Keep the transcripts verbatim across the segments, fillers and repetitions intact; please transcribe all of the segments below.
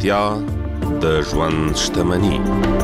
روغتیا د ژوند شتمني.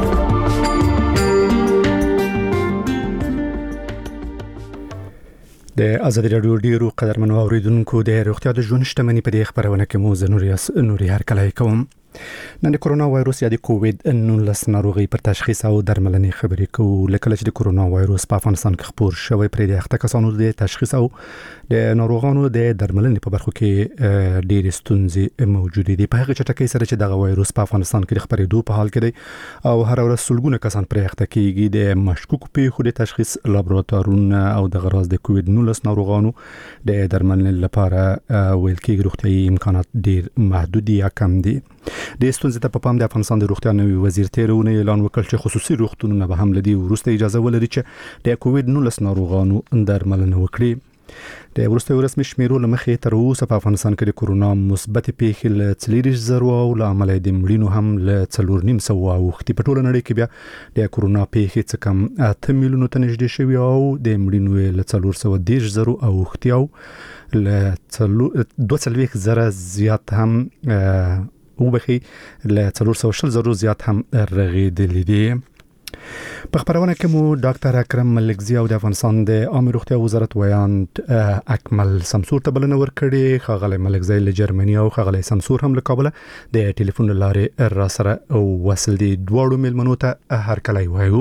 د ازادي راډیو ډیرو قدرمنو اوریدونکو د روغتیا د ژوند شتمني په دې خبرونه کې مو زنوریاس نوري هر کله کوم. نن د کرونا وایروس یا د کووید نولس ناروغي پر تشخیص او درملنې خبرې کوو. لکه چې د کرونا وایروس په افغانستان کې خپور شوی، پرې د اخته کسانو د تشخیص او د ناروغانو د درملنې په برخو کې ډېر ستونزې موجود دي. په هغه چټکۍ سره چې دغه وایروس په افغانستان کې د خپرېدو په حال کې دی او هر ورځ سلګونه کسان پرې اخته کیږي، د مشکوک پیښو د تشخیص لابراتوارونه او د غراز د کووید نولس ناروغانو د درملنې لپاره ویل کېږي روغتیايي امکانات ډېر محدود یا کم دي. د ستونزې ته په پام د افغانستان د روغتیا نوي وزیر تیرونه اعلان وکړ چې خصوصي روغتونونه به هم لدی ورسته اجازه ولري چې د کووید نولس ناروغانو درملنه وکړي. د ورسته رسمي شمیرو لمخې تر اوسه په افغانستان کې د کرونا مثبت پیښې له څلور زره او له عملي د مړینو هم له څلور نیم سو اوختي. په ټوله نړۍ کې بیا د کرونا پیښې څخه کم اته میلیونو ته نږدې شوي او د مړینو له څلور سو دېرش زره اوختي او له دوه څلوېښت زره زیات هم او بخي له څلور سوه شل زره زیات هم رغېدلي دي. په خبرونه کې مو ډاکټر اکرم ملکزی او د افغانستان د عامه روغتیا وزارت ویاند اکمل سمسور ته بلنه ورکړې. خغلی ملکزی له جرمني او خغلی سمسور هم له کابل د ټلیفون لارې را سره وصل دي. دواړو میلمنو ته هر کله وایو.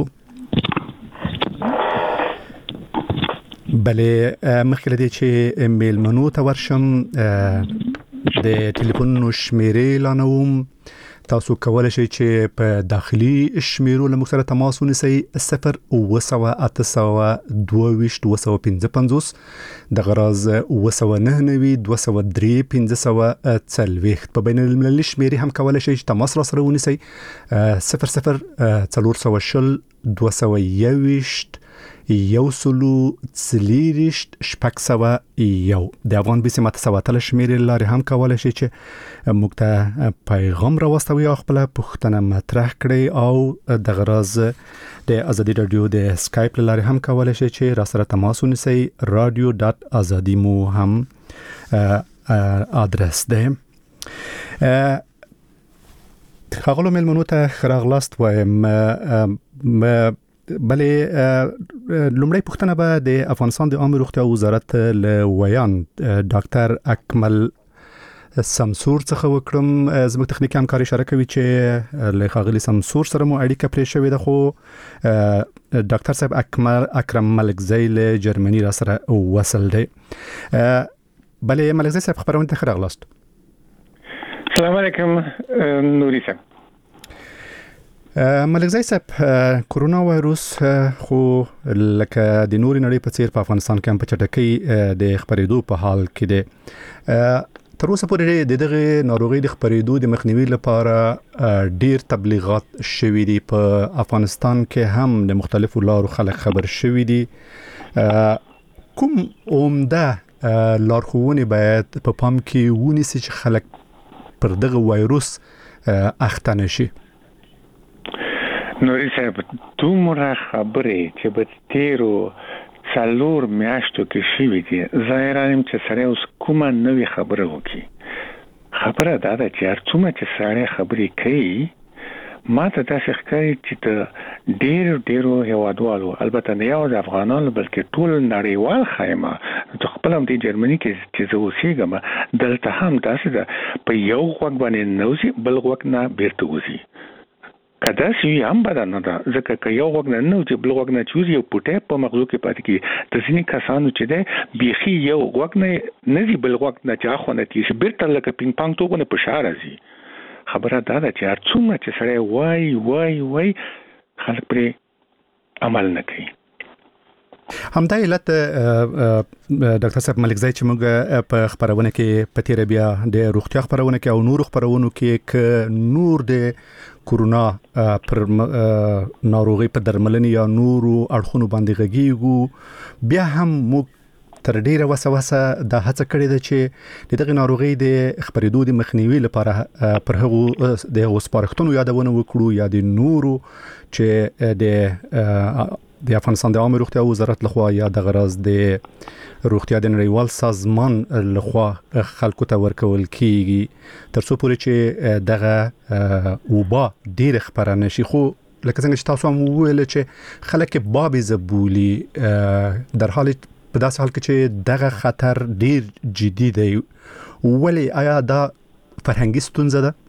بلې مخکې لدی چې میلمنو ته ورشم د ټلیفون شمیرې اعلانوم. تاسو کولای شئ چې په داخلي شمیرو له موږ سره تماس ونیسئ. صفر اوه سوه اته سوه دوه ویشت دوه سوه پنځه پنځوس د غراز اوه سوه نهه نوي دوه سوه درې پنځه سوه څلوېښت. په بین المللي شمیرې هم کولای شئ چې تماس را سره ونیسئ. صفر صفر څلور سوه شل دوه سوه یوویشت یو سلو څلېرویشت شپږ سوه یو. د افغان بیسي ماته سوه اتلس شمیرې لارې هم کولای شي چې موږ ته پیغام راوستوي او خپله پوښتنه مطرح کړئ او د غراز د ازادي راډیو د سکایپ لارې هم کولای شي چې را سره تماس ونیسئ. رادیو ډاټ ازادي مو هم آدرس ده. ښاغلو میلمنو ته راغلاست وایم. بلې لومړی پوښتنه به د افغانستان د عامه روغتیا وزارت له ویاند ډاکټر اکمل سمسور څخه وکړم. زموږ تخنیکي همکار اشاره کوي چې له ښاغلي سمسور سره مو اړیکه پرې شوې ده، خو ډاکټر صاحب اکمل اکرم ملکزی له جرمني را سره وصل دی. بلې ملکزی صاحب خبرونه ته راغلاست. السلام علیکم نوري صاحب. ملکزی صاحب، کرونا وایروس خو لکه د نوري نړۍ په څیر په افغانستان کې هم په چټکۍ د خپرېدو په حال کې دی. تر اوسه پورې د دغه ناروغي د خپرېدو د مخنیوي لپاره ډیر تبلیغات شوي دي. په افغانستان کې هم د مختلفو لارو خلک خبر شوي دي. کوم عمده لارښوونې باید په پام کې ونیسي چې خلک پر دغه وایروس اخته نشي؟ نوري صاحب، دومره خبرې چې په تیرو څلور میاشتو کې شوي دي، ظاهراً چې سړی اوس کومه نوې خبره وکړي. خبره دا ده چې هر څومره چې سړی خبرې کوي، ما ته داسې ښکاري چې د ډېرو ډېرو هېوادوالو، البته نه یوازې افغانانو بلکې ټول نړیوال خیمه، ته خپل هم د جرمني کې چې زه اوسېږم دلته هم داسې ده، په یو غوږ باندې نوځي بل غوږ نه بیرته وځي. که داسې وي هم بده نه ده، ځکه که یو غوږ نه نوځي بل غوږ نه چې وځي، یو پوټی په مغزو کې پاتې کېږي. د ځینې کسانو چې دی بیخي یو غوږ نه نه ځي بل غوږ نه چې اخوا نه تېر شي، بیرته لکه پینګ پانګ توغونه په شا راځي. خبره دا ده چې هر څومره چې سړی وایي وایي وایي خلک پرې عمل نه کوي. همدا علت ډاکټر صاحب ملکزی چې موږ په خبرونه کې په تیر بیا د روغتیا خبرونه کې او نور خبرونو کې ک نور د کرونا پر ناروغي په درملنې یا نورو اړخونو باندې غږیږو، بیا هم موږ تر ډیره وسوسه د هڅه کړې ده چې دغه ناروغي د خبرېدو د مخنیوي لپاره پر هغه د سپارښتنو یادونه وکړو یا د نورو چې د د افغانستان د عامه روغتیا وزارت لخوا یا د غرض د روغتیا د نړیوال سازمان لخوا خلکو ته ورکول کیږي تر څو پورې چې دغه وبا ډیر خبره نشي. خو لکه څنګه چې تاسو هم ویل چې خلک باب زبولي در حال په داسې حال کې چې دغه خطر ډیر جدي دی، ولی آیا دا فرهنګي ستونزه ده؟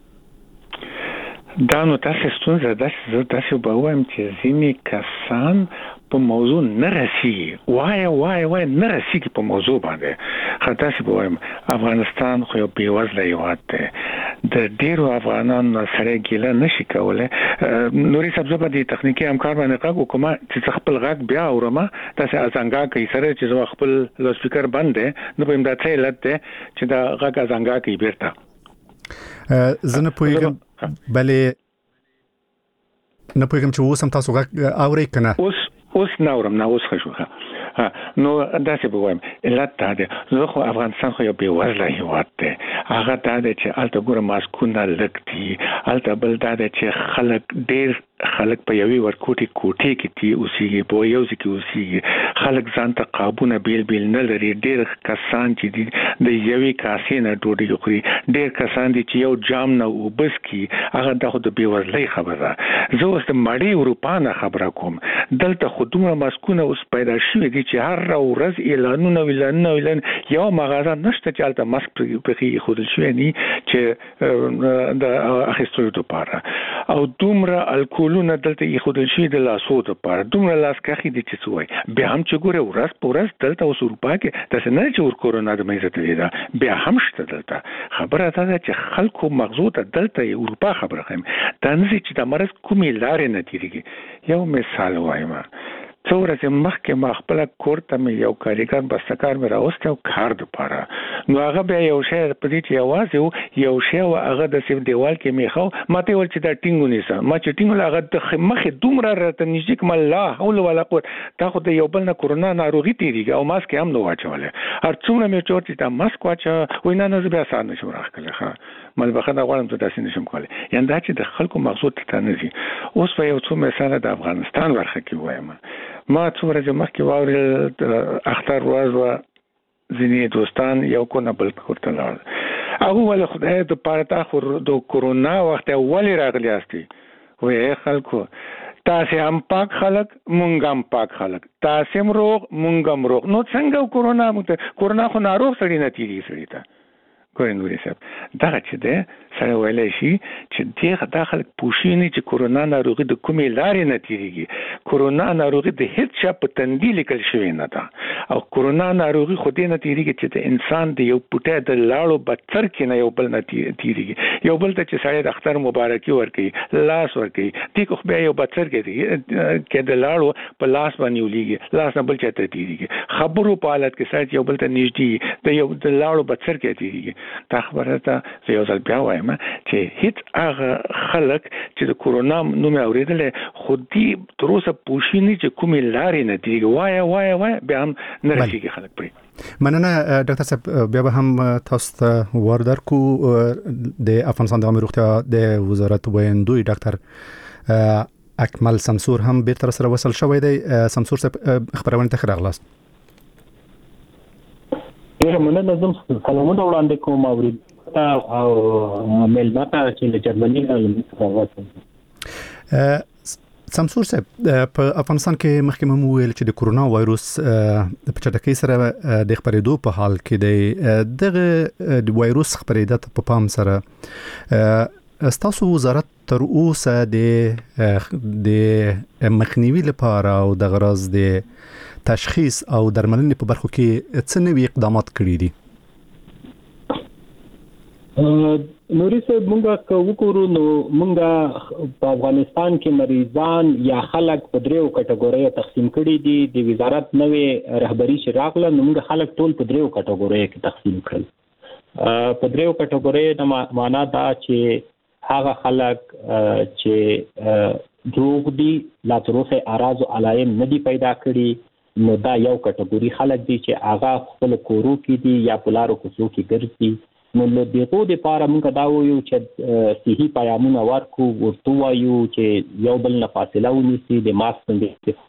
دا نو تاسو ستونزه ده چې تاسو به وایم چې ځینې کسان په موضوع نه رسیږي، وای وای وای نه رسیږي په موضوع باندې. خاطر چې به وایم افغانستان خو یو بېوزله هېواد دی، د ډېرو افغانانو سره ګیله نشي کولی. نوري صاحب زه به د تخنیکي همکار باندې غږ وکړم چې خپل غږ بیا اورم، تاسې ازنګا کوي سره چې زه خپل لوډ سپیکر بند دی، نو په دا څه علت دی چې دا غږ ازنګا کوي بیرته. زه نه پوهېږم بلې نه پوهېږم چې اوس هم تاسو غږ اورئ که نه؟ اوس اوس نه اورم، نه اوس ښه شو. نو داسې به وایم علت دا دی، زه خو افغانستان خو یو بېوزله هېواد دی، هغه دا دی چې هلته ګوره ماسکونه لږ دي، هلته بل دا دی چې خلک ډېر خلک په یوې ورکوټې کوټې کې دي اوسېږي، په یو ځای کې اوسېږي، خلک ځان ته قابونه بیل بیل نه لري. ډېر کسان چې دي د یوې کاسې نه ډوډۍ خوري، ډېر کسان دي چې یو جام نه اوبه څښي، هغه دا خو د بېوزلۍ خبره ده. زه اوس د مړې اروپا نه خبره کوم، دلته خو دومره ماسکونه اوس پیدا شوي دي چې هر ورځ اعلانونه اعلانونه اعلان، یو مغازه نشته چې هلته ماسک پکې ایښودل شوی نه چې د اخیستلو دپاره، او دومره الکولونه دلته ایښودل شوي د لاسو دپاره، دومره لاسکښې دي چې څه وایي. بیا هم چې ګوره ورځ په ورځ دلته اوس اروپا کې داسې نه چې ور کورونا د منځه تللې ده، بیا هم شته دلته. خبره دا ده چې خلکو مغزو ته دلته اروپا خبره ښیم، دا نه چې د مرض کومې لارې نه تېرېږي. یو مثال وایم، څو ورځې مخکې ما خپله کور ته مې یو کارګر بستهکار مې راوستی او کار دپاره، نو هغه بیا یو شی په دې چې یوازې و یو شی و، هغه داسې دیوال کې مې ښه ما ته یې ویل چې دا ټینګ ونیسه، ما چې ټینګ هغه د مخې دومره راته نږدې کړم، لا حول ولا قوت، دا خو د یو بل نه کورونا ناروغي تېرېږي، او ماسک یې هم نه واچولی. هر څومره مې ورته چې دا ماسک واچوه، وایي نه نه زه بیا سهار نشم راښکلی، ښه ملبخه نه غواړم، زه داسې نشم کولی. یعنې دا چې د خلکو مغزو ته نه ځي. اوس به یو څو مثاله د افغانستان برخه کې ووایم. ما څو ورځې مخکې واورېدل د اختر ورځ وه، ځینې دوستان یو کور نه بل کور ته لاړل، هغه وویل خدای دپاره تا خو د کورونا وخت ولې راغلي یاستئ؟ وایي ای خلکو تاسې هم پاک خلک، مونږ هم پاک خلک، تاسې هم روغ مونږ هم روغ، نو څنګه کورونا مونږ ته کورونا خو ناروغ سړي نه تېرېږي سړي ته. ګورئ نوري صاحب دغه چې دی سره ویلی شي چې دغه دا خلک پوه شوي نه چې کورونا ناروغي د کومې لارې نه تېرېږي. کورونا ناروغي د هېڅ چا په تندي لیکل شوې نه ده، او کورونا ناروغي خو دې نه تېرېږي چې د انسان د یو پوټی د لاړو بڅر کې نه یو بل نه تېرېږي. یو بل ته چې سړی د اختر مبارکي ورکوي، لاس ورکوي، دې خو بیا یو بڅر کې د لاړو په لاس باندې ولیږي، لاس نه بل چا ته تېرېږي. خبرو په حالت کې سړی یو بل ته نږدې د یو د لاړو بڅر کې تېرېږي. دا خبره ته زه یو ځل بیا وایم چې هیڅ هغه خلک چې د کورونا نوم یې اورېدلی، خو دې تر اوسه پوه شوي نه چې کومې لارې نه تېرېږي، وایه وایه وایه بیا هم نه رسېږي خلک پرې. مننه ډاکټر صاحب، بیا به هم تاسو ته ور درکو. د افغانستان د عامه روغتیا د وزارت ویاندوی ډاکټر اکمل سمسور هم بیرته سره وصل شوی دی. سمسور صاحب خبرونه ته ښه راغلاست. ډېره مننه، زه سلامونه وړاندې کوم اورېدونکو او مېلمه ته چې له جرمني نه لمونځ راغلی. سمسور صاحب، په افغانستان کې مخکې مو وویل چې د کورونا وایروس په چټکۍ سره د خپرېدو په حال کې دی. دغه د وایروس خپرېدا ته په پام سره ستاسو وزارت تر اوسه د د مخنیوي لپاره او د غرض د تشخیص او درملنې په برخو کې څه نوي اقدامات کړي دي؟ نوري صاحب مونږه که وګورو نو مونږه په افغانستان کې مریضان یا خلک په دریو کټګوریو تقسیم کړي دي. د وزارت نوې رهبري چې راغله نو مونږ خلک ټول په دریو کټګوریو کې تقسیم کړل. په دریو کټګوریو د معنا دا چې هغه خلک چې روغ دي، لا تر اوسه اعراض او علائم نه دي پیدا کړي، نو دا یو کټګوري خلک دي چې هغه خپل کورو کې دي یا په لارو کوڅو کې ګرځي. نو له دغه لپاره موږ دا وایو چې صحي پیغامونه ورکو، ورته وایو چې یو بل نه فاصله ونیسي، د ماسک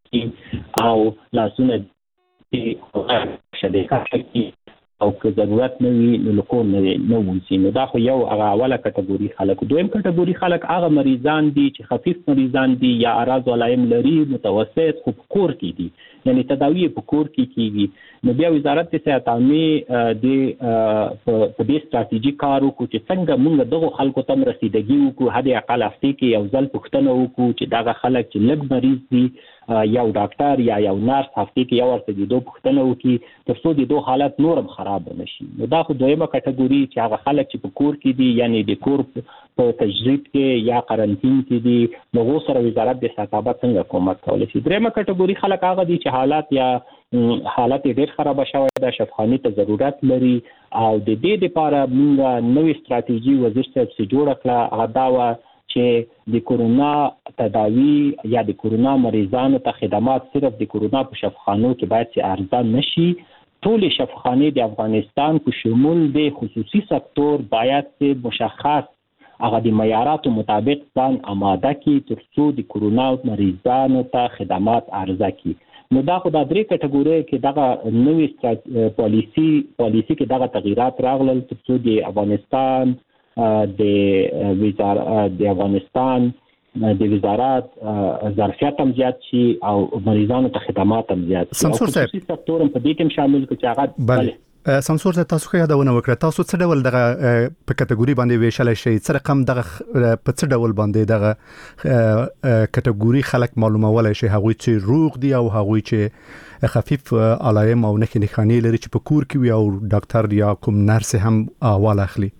او لاسونه دې شدې کاږي او که ضرورت نه وي نو لکور نه نه ونسي. نو دا خو یو هغه اوله کټګوري خلک. دویم کټګوري خلک هغه مریضان دي چې خفیف مریضان دي یا اعراض علایم لري متوسط خو په کور کې دي، یعنی تداوی په کور کې کیږي. نو بیا وزارت صحت عامه د په دې ستراتیژي کار وکړو چې څنګه موږ دغه خلکو ته رسیدګي وکړو، هدا اقل هفته کې یو ځل پوښتنه وکړو چې دغه خلک چې لږ مریض دي یو ډاکټر یا یو نرس هفته کې یو ورته د دوه پوښتنه وکړي تر څو د دوه حالت نورم خراب نشي. نو دا خو دویمه کټګوري چې هغه خلک چې په کور کې دي، یعنی د کور په تجربه کې یا قرنطین کې دي، نو غو سره وزارت د صحت څنګه کومک کولی شي. دریمه کټګوري خلک هغه دي چې حالات یا حالت ډېر خراب شوی د شفاخانې ته ضرورت لري او د دې لپاره موږ نوې ستراتیژي وزیر صاحب سره جوړ کړه. هغه دا و چې د کورونا تداوی یا د کورونا مریضانو ته خدمات صرف د کورونا په شفاخانو کې باید چې ارزان نشي. ټول شفاخانې د افغانستان په شمول د خصوصي سکتور باید چې مشخص هغه د معیاراتو مطابق ځان آماده کړي تر څو د کورونا مریضانو ته خدمات ارزه کړي. نو دا خو د درې کټګوري کې دغه نوې پالیسی پالیسی کې دغه تغیرات راغلل تر څو د افغانستان د وزارت د افغانستان د وزارت ظرفیت هم زیات شي او مریضانو ته خدمات هم زیات شي. سمسور صاحب خصوصي سکتور هم په دې کې شامل کړي چې هغه بله سمسور ته تاسو خو یادونه وکړه، تاسو څه ډول دغه په کټګوري باندې ویشل شي، څه رقم دغه په څه ډول باندې دغه کټګوري خلک معلومول شي، هغه چې روغ دي او هغه چې خفیف علایم او نښې نښانې لري چې په کور کې وي او ډاکټر یا کوم نرس هم احوال اخلي.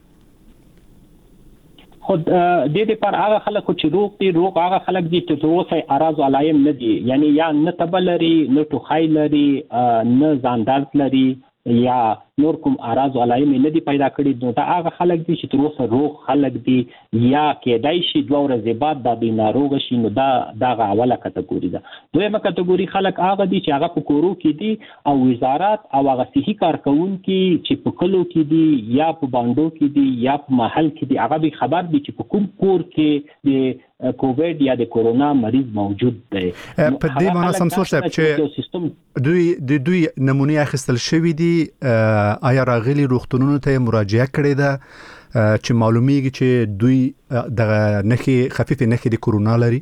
خود د دې پر هغه خلک چې روغ دي، روغ هغه خلک دي چې اوسه اعراض علایم نه دي، یعنی یا نه تبلري نه ټوخی لري نه ځان درد لري یا نور کوم اعراض علایم نه دي پیدا کړي. نو دا هغه خلک دي چې تر اوسه روغ خلک دي یا کېدای شي دوه ورځې بعد د دې ناروغ شي. نو دا دغه اوله کټګوري ده. دویمه کټګوري خلک هغه دي چې هغه په کورو کې دي او وزارت او هغه صحي کارکونکي چې په کلو کې دي یا په باندو کې دي یا په محل کې دي، هغه به خبر دي چې په کوم کور کې د کووډ یا د کورونا مریض موجود دی. په دې معنی سمسور صاحب چې دوی د دوی نمونه اخیستل شوی دي، آیا راغلي روغتونونو ته مراجعه کړې ده چې معلومیږي چې دوی د نښې خفیف نښې د کورونا لري؟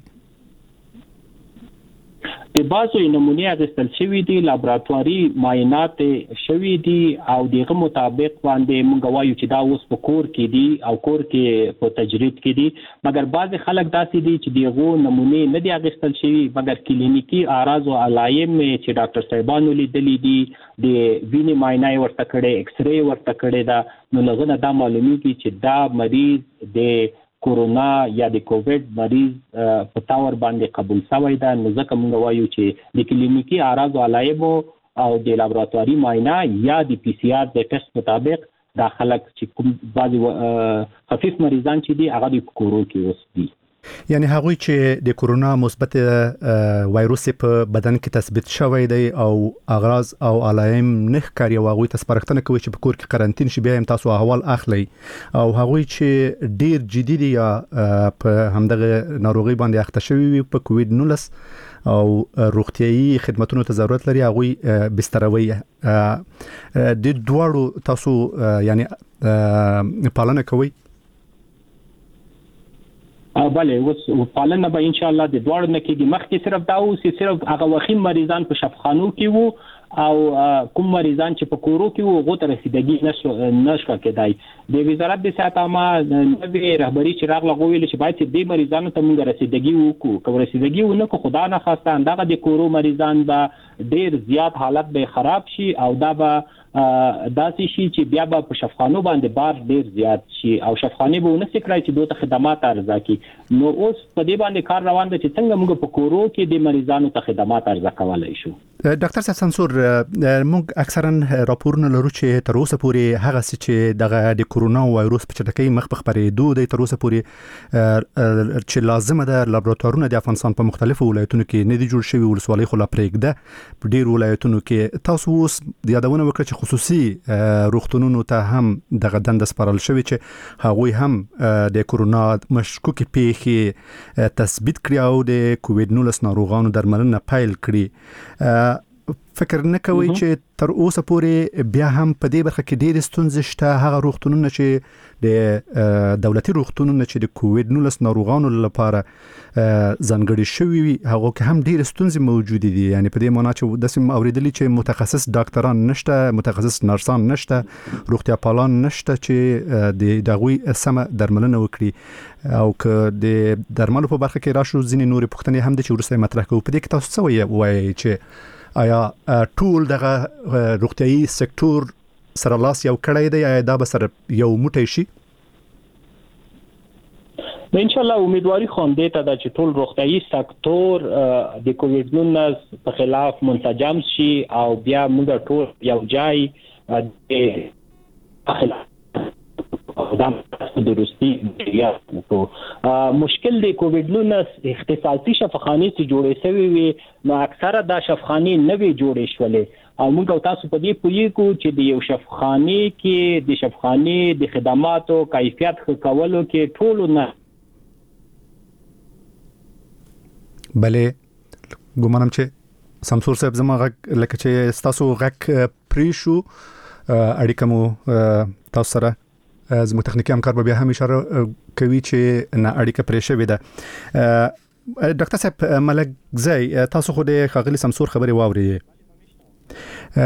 د بازو نمونه اخیستل شوی دي، لابراتواري معاینات شوی دي او دغه مطابق باندې موږ وایو چې دا اوس په کور کې دي او کور کې په تجربه کې دي. مګر بعض خلک داسې دي چې دغه نمونه نه دي اخیستل شوی، مګر کلینیکی اعراض او علایم چې ډاکټر صاحبانو لیدلې دي، د وینې معاینه ورته کړي، ایکس ری ورته کړي دا، نو لغونه دا معلومیږي چې دا مریض د کورونا یا د کووډ مریض په تاور باندې قبول شوی ده. نو ځکه موږ وایو چې د کلینیکی اعراض او علایم او د لابراتواري معاینه یا د پی سی آر د ټیسټ مطابق دا خلک چې کوم بعضي خفیف مریضان چې دي هغه د کورو کې اوس دي. یعنی هغه چې د کورونا مثبت وایروس په بدن کې تثبیت شوی دی او اغراض او علایم نه ښکاري او هغه ته سپارښتنه کوي چې په کور کې قرنطین شي، بیا هم تاسو احوال اخلي، او هغه چې ډیر جدي دي یا په همدغه ناروغي باندې اخته شوی وي په کووډ نولس او روغتيایي خدماتونو ته ضرورت لري، هغه بستروي د دوړو تاسو یعنی پالنه کوي؟ بله، اوس پالنه به ان شاء الله د دوړو نه کېږي. مخکې صرف دا اوس صرف هغه وخیم مریضان په شفاخانو کې وو او کوم مریضان چې په کورو کې وو غو ته رسیدګي نشو نشو کېدای. د وزارت د صحت عامه نوې رهبری چې راغله غوښتل چې باید د مریضانو ته موږ رسیدګي وکړو. که رسیدګي ونه کو خدا نه خواسته دغه د کورو مریضان به ډیر زیات حالت به خراب شي او دا به داسې شي چې بیا به په شفاخانو باندې بار ډیر زیات شي او شفاخانې به ونه سکرای چې دوی ته خدمات ارزه کی. نو اوس په دې باندې کار روان دی چې څنګه موږ په کورو کې د مریضانو ته خدمات ارزه کولای شو. ډاکټر صاحب سمسور، موږ اکثرا راپورونه لرو چې تر اوسه پورې هغه چې دغه د کورونا وایروس په چټکۍ مخ په خبرېدو دی تر اوسه پورې چې لازمه ده لابراتوارونه د افغانستان په مختلفو ولایتونو کې نه دي جوړ شوي ولسوالۍ خو لا پرېږده په ډېرو ولایتونو کې تاسو اوس یادونه وکړه چې خصوصي روغتونونو ته هم دغه دنده سپارل شوې چې هغوی هم د کورونا مشکوکې پیښې تثبیت کړي او د کووید نولس ناروغانو درملنه پیل کړي. فکر نه کوي چې تر اوسه پورې بیا هم په دې برخه کې ډېر ستونزې شته هغه روغتونونه چې د دولتي روغتونونه چې د کووید نولس ناروغانو لپاره ځانګړي شوي وي هغه کې هم ډېر ستونزې موجود دي یعنی په دې معنا چې داسې اوریدلي چې متخصص ډاکټران نشته متخصص نرسان نشته روغتیا پالان نشته چې د دغوی سمه درملنه وکړي او که د درملو په برخه کې راشو ځینې نورې پوښتنې هم د چې ورسته مطرح کوو په دې کې تاسو څه وایي چې آیا ټول دغه روغتیايي سکتور سره لاس یو کړی دی آیا دا به سره یو موټی شي؟ ان شاء الله امیدواری خوانده ته د چې ټول روغتیايي سکتور د کووید نولس په خلاف منسجم شي او بیا موږ ټول یو ځای د خلاف دام درستی یا تو مشکل دی کووید نولس اختصاصي شفاخانې چې جوړې شوی وي نو اکثره دا شفاخانې نه وی جوړې شولې او موږ تاسو په دې پوهیږو چې د یو شفاخانې کې د شفاخانې د خدماتو کیفیت ښه کولو کې ټول نه بلې ګومانم چې سمسور صاحب زما غږ لکه چې تاسو غږ پرې شو اړیکه مو تاسو سره زموږ تخنیکی همکار به بیا هم اشاره کوي چې نه اړیکه پرې شوې ده. ډاکټر صاحب ملکزی تاسو خو د ښاغلي سمسور خبرې واورئ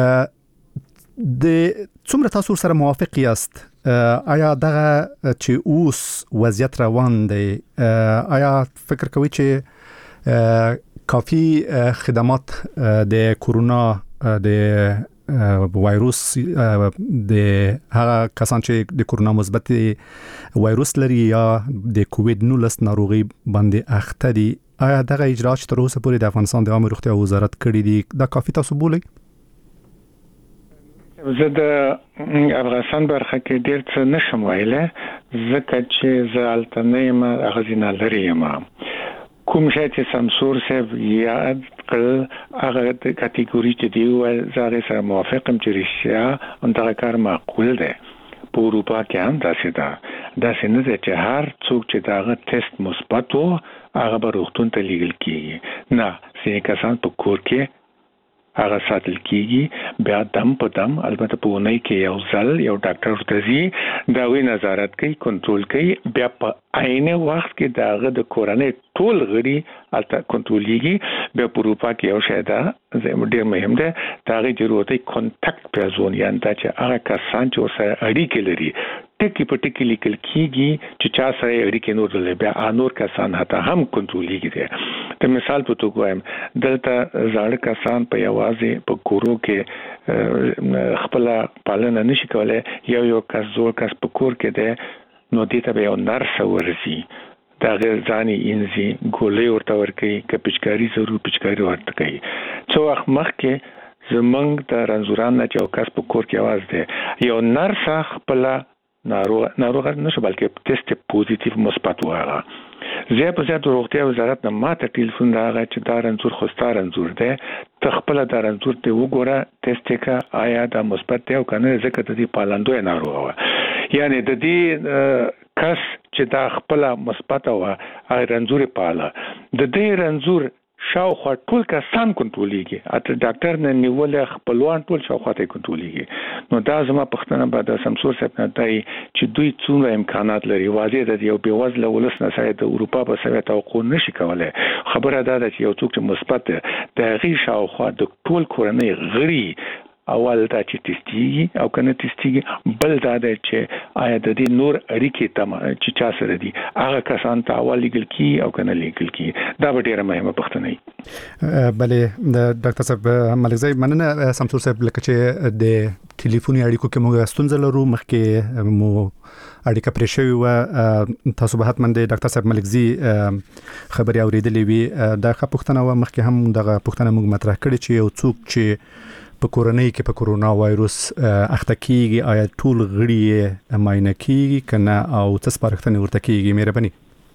د څومره تاسو سره موافق یاست آیا دغه چې اوس وضعیت روان دی آیا فکر کوي چې کافی خدمات د کورونا د وایروس د هغه کسان چې د کورونا مثبت وایروس لري یا د کووید نولس ناروغي باندې اخته دي آیا دغه اجراءات تر اوسه پورې د افغانستان د عامه روغتیا وزارت کړی دي دا کافی تاسو بولئ؟ زه د افغانستان برخه کې ډېر څه نشم ویلی ځکه چې زه هلته نه یم هغه ځای نه لرې یم کوم شی چې سمسور صاحب یاد کړ هغه د کټګوري چې دی ول زه سره موافق یم چې رښتیا همدغه کار معقول دی په اروپا کې هم داسې ده داسې نه ده چې هر څوک چې دغه ټیسټ مثبت و هغه به روغتون ته لیږل کېږي نه ځینې کسان په کور کې هغه ساتل کیږي بیا دم په دم البته په ونی کې یو ځل یو ډاکټر ورته ځي دا وی نظارت کوي کنټرول کوي بیا په عین وخت کې داغه د کورنۍ ټول غړي البته کنټرولېږي بیا په اروپا کې یو شی دا ډېر مهم دی داغه ضرورت کانټاکټ پرزون یعنی دا چې هغه کسان چې سره اړیکې لري ټکی په ټکی لیکل کیږي چې چا سره اړیکې نور لري بیا انور کسان هته هم کنټرولېږي دي ته مثال په توګه وایم دلته زاړه کسان په یوازې په کورو کې خپل پالنه نشي کولای یو یو کس زوړ کس په کور کې دی نو دې ته به یو نرس ورسي دا غیر ځاني انزي ګولې ورته ورکي ک پچکاری ضرور پچکاری ورته کوي څو وخت مخکې زمنګ د رنزوران نه یو کس په کور کې आवाज دی یو نرس خپل ناروغ ناروغ نشو بلکې ټیسټ پوزټیو مثبت وایي زه په ځای د روغتیا وزارت نه ماته ټلیفون راغی چې دا رنزور خو ستاره رنزور دی ته خپل دا رنزور ته وګوره ټیسټ کا آیا دا مثبت دی او کنه ځکه د دې پالندوی ناروغ و یعنی د دې کس چې دا خپل مثبت و هغه رنزور پاله د دې رنزور شاوخوا ټول کسان کنټرولېږي اته ډاکټر نه نیول خپلوان ټول شاوخوا ته کنټرولېږي نو دا زما پښتنه به د سمسور صاحب نه دی چې دوی څومره امکانات لري واځي د یو بیوزله ولس نه سره د اروپا په سوي توقع نشي کولای خبره ده چې یو څوک چې مثبت د غي شاوخوا د ټول کورنۍ غړي اول دا چې تستیږي او کنه تستیږي بل دا چې آیا د دې نور اړیکې تم چې چا سره دي هغه کسان ته اول لیګل کی او کنه لیګل کی دا به ډیره مهمه پښتنه بلې د ډاکټر صاحب ملکزی مننه سمسور صاحب لکه چې د ټلیفوني اړیکو کې موږ ستونزه لرو مخکې مو اړیکه پرې شوې و تاسو به حتماً د ډاکټر صاحب ملکزی خبري اوریدلې وي دا ښه پښتنه و مخکې هم دغه پښتنه موږ مطرح کړې چې یو څوک چې په کورنۍ کې په کرونا وایروس اخته کیږي آیا ټول غړي یې معاینه کیږي کنه او څه سپارښتنې ورته کیږي مهرباني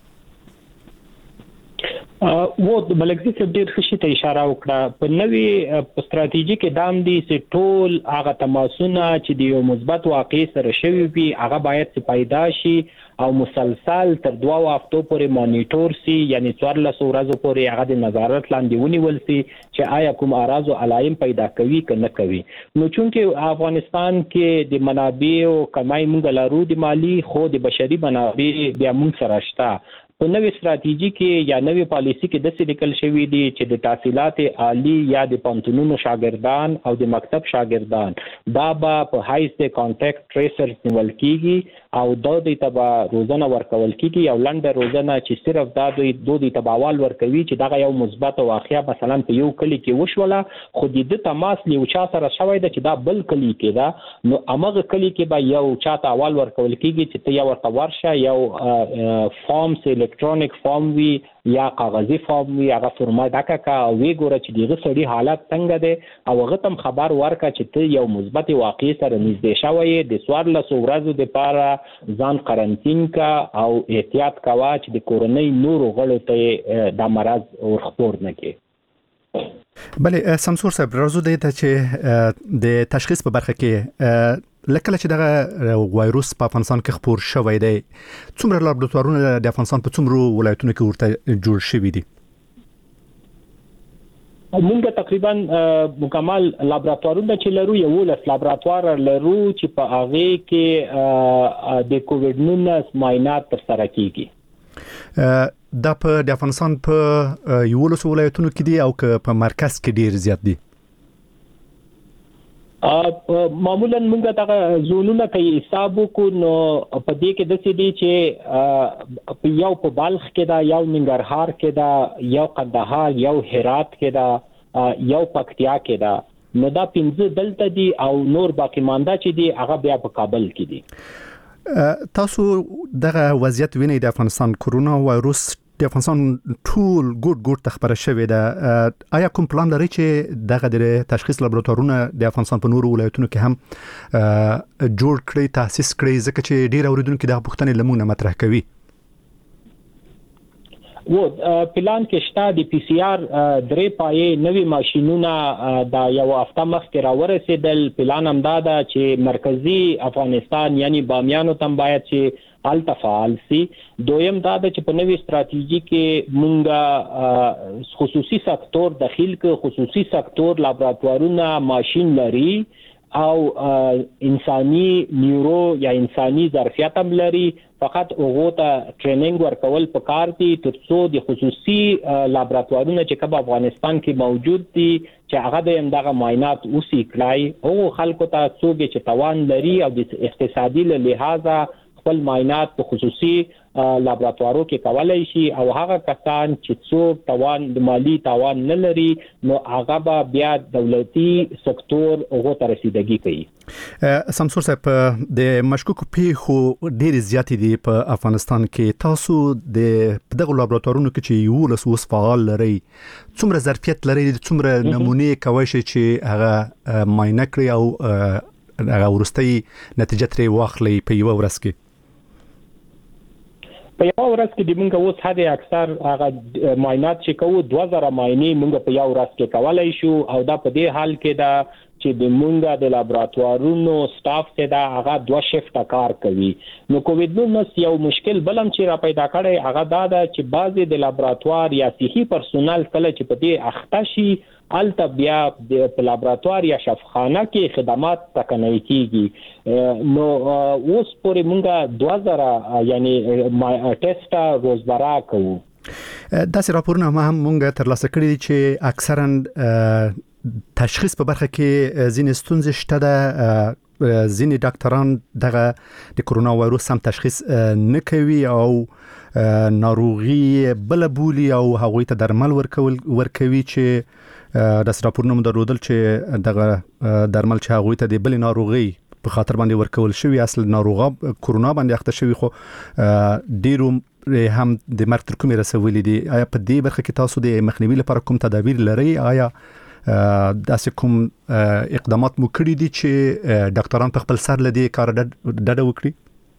و د ملګری صاحب ډېر ښه ته اشاره وکړه په نوې ستراتیژي کې دام دي چې ټول هغه تماسونه چې د یو مثبت واقع سره شوي وي هغه باید پیدا شي او مسلسل تر دوه هفتو پورې مانیټور سي یعنی څوارلس ورځې پورې هغه د نظارت لاندې ونیول سي چې آیا کوم اعراض او علائم پیدا کوي که نه کوي نو چونکې افغانستان کې د منابعو کمای موږ لرو د مالی خو د بشري منابع بیا موږ سره شته په نوې ستراتیژي کې یا نوې پالیسي کې د څه لیکل شوی دی چې د تحصیلات عالی یا د پوهنتونونو شاګردان او د مکتب شاګردان دا به په هایست کانټیکټ ټریسرز نیول کیږي او د دوی تبع روزنه ورکول کیږي یو لنډه روزنه چې صرف دا دوی دوی تبعوال ورکوي چې دا یو مثبت واقعیا مثلا په یو کلی کې وشوله خو د تماس لیو چا سره شوی دی چې دا بل کلی کې دا نو امغه کلی کې به یو چاته اول ورکول کیږي چې ته یو ورته ورشه یو فارم سي الکترونیک فارم وی یا کاغذي فارم وی هغه فرما ډکه کا او وی ګوره چې دغه سړي حالت څنګه دی او هغه تم خبر ورکا چې ته یو مثبت واقع سره نږدې شوی د څوارلس ورځې لپاره ځان قرنټین کا او احتیاط کوا چې د کورونی نور غړو ته د مرض ورخپور نه کی بله سمسور صاحب راځو د ته چې د تشخیص په برخه کې لکه چې دغه وایروس په افغانستان کې خپور شوی دی څومره لابراتوارونه د افغانستان په څومره ولایتونو کې ورته جوړ شوي دي موږ تقریبا مکمل لابراتوارونه چې لرو یو لس لابراتوار لرو چې په هغه کې د کووډ نولس معاینات ترسره کیږي دا په د افغانستان په یو لس ولایتونو کې دي او په مرکز کې ډیر زیات دي معمولا موږ دا زونونه کوي حساب کو نو په دې کې د څه دي چې یو په بالغ کې دا یو ننګرهار کې دا یو قندهار یو هرات کې دا یو پکتیا کې دا نو دا پنځه دلته دي او نور باقی مانده چې دي هغه بیا په کابل کې دي تاسو دغه وضعیت وینئ د افغانستان کرونا وایروس د افغانستان ټول ګډ ګډ تخبره شوې ده آیا کوم پلان لري چې دغه د تشخیص لابراتوارونه د افغانستان په نورو ولایتونو کې هم جوړ کړي تاسیس کړي ځکه چې ډیر اوریدونکو دغه پوښتنې لمونه مطرح کوي و پلان کې شته د پی سی آر درې پایې نوې ماشينونه دا یو هفته مخکې راورسېدل پلان هم دا ده چې مرکزی افغانستان یعنی بامیانو تم باید چې الته فعال سي دویم دا چې په نوې ستراتیژي کې مونږه خصوصي سکتور داخل کې خصوصي سکتور لابراتوارونه ماشين لري او انساني نیورو یا انساني ظرفیت هم لري فقط هغه ته ټریننګ ورکول پکار دي ترڅو د خصوصي لابراتوارونه چې په افغانستان کې موجود دي چې هغه د همدغه معاینات اوسې کړای او خلکو ته څوګي چې توان لري او د اقتصادي لحاظه خپل معاینات په خصوصي لابراتوارو کې کولای شي او هغه کسان چې څوک توان د مالی توان نه لري نو هغه به بیا دولتي سکتور هغه ته رسیدګي کوي سمسور صاحب د مشکوک پیښو ډېر زیات دي په افغانستان کې تاسو د دغه لابراتوارونو کې چې یو لس وس فعال لري څومره ظرفیت لري څومره نمونه کوي چې هغه معاینه کړی او هغه ورستۍ نتیجه ترې واخلي په یو ورځ کې په یو ورځ کې د موږ اوس هدا اکثر هغه معاینات چې کوو دوه زره معاینې موږ په یو ورځ کې کولای شو او دا په دې حال کې دا چې د موږ د لابراتوارونو سټاف ته دا هغه دوه شفټه کار کوي نو کووډ نولس یو مشکل بلم چې را پیدا کړي هغه دا ده چې بعضي د لابراتوار یا صحي پرسونل کله چې په دې اخته شي الته بیا د لابراتوار یا شفاخانه کې خدمات تکنۍ کیږي نو اوس پورې موږ دوه زره یعنی ټیسټ روزمره کوو داسې راپورونه هم موږ ترلاسه کړي چې اکثرا تشخیص په برخه کې ځینې ستونزې شته ده ځینې ډاکټران دغه د کرونا وایروس هم تشخیص نه کوي او ناروغي بل بولی او هغوی ته درمل ورکول ورکوي چې د راپورونو درودل چې دغه درمل چې هغوی ته د بل ناروغي په خاطر باندې ورکول شوی اصل ناروغه کرونا باندې اخته شوی خو ډیرو هم د مرګ تر کومه رسولې دي آیا په دې برخه کې تاسو د مخنیوي لپاره کوم تدابیر لرئ آیا داسې کوم اقدامات مو کړی دي چې ډاکټران په خپل سر لدی کار ډډه وکړي؟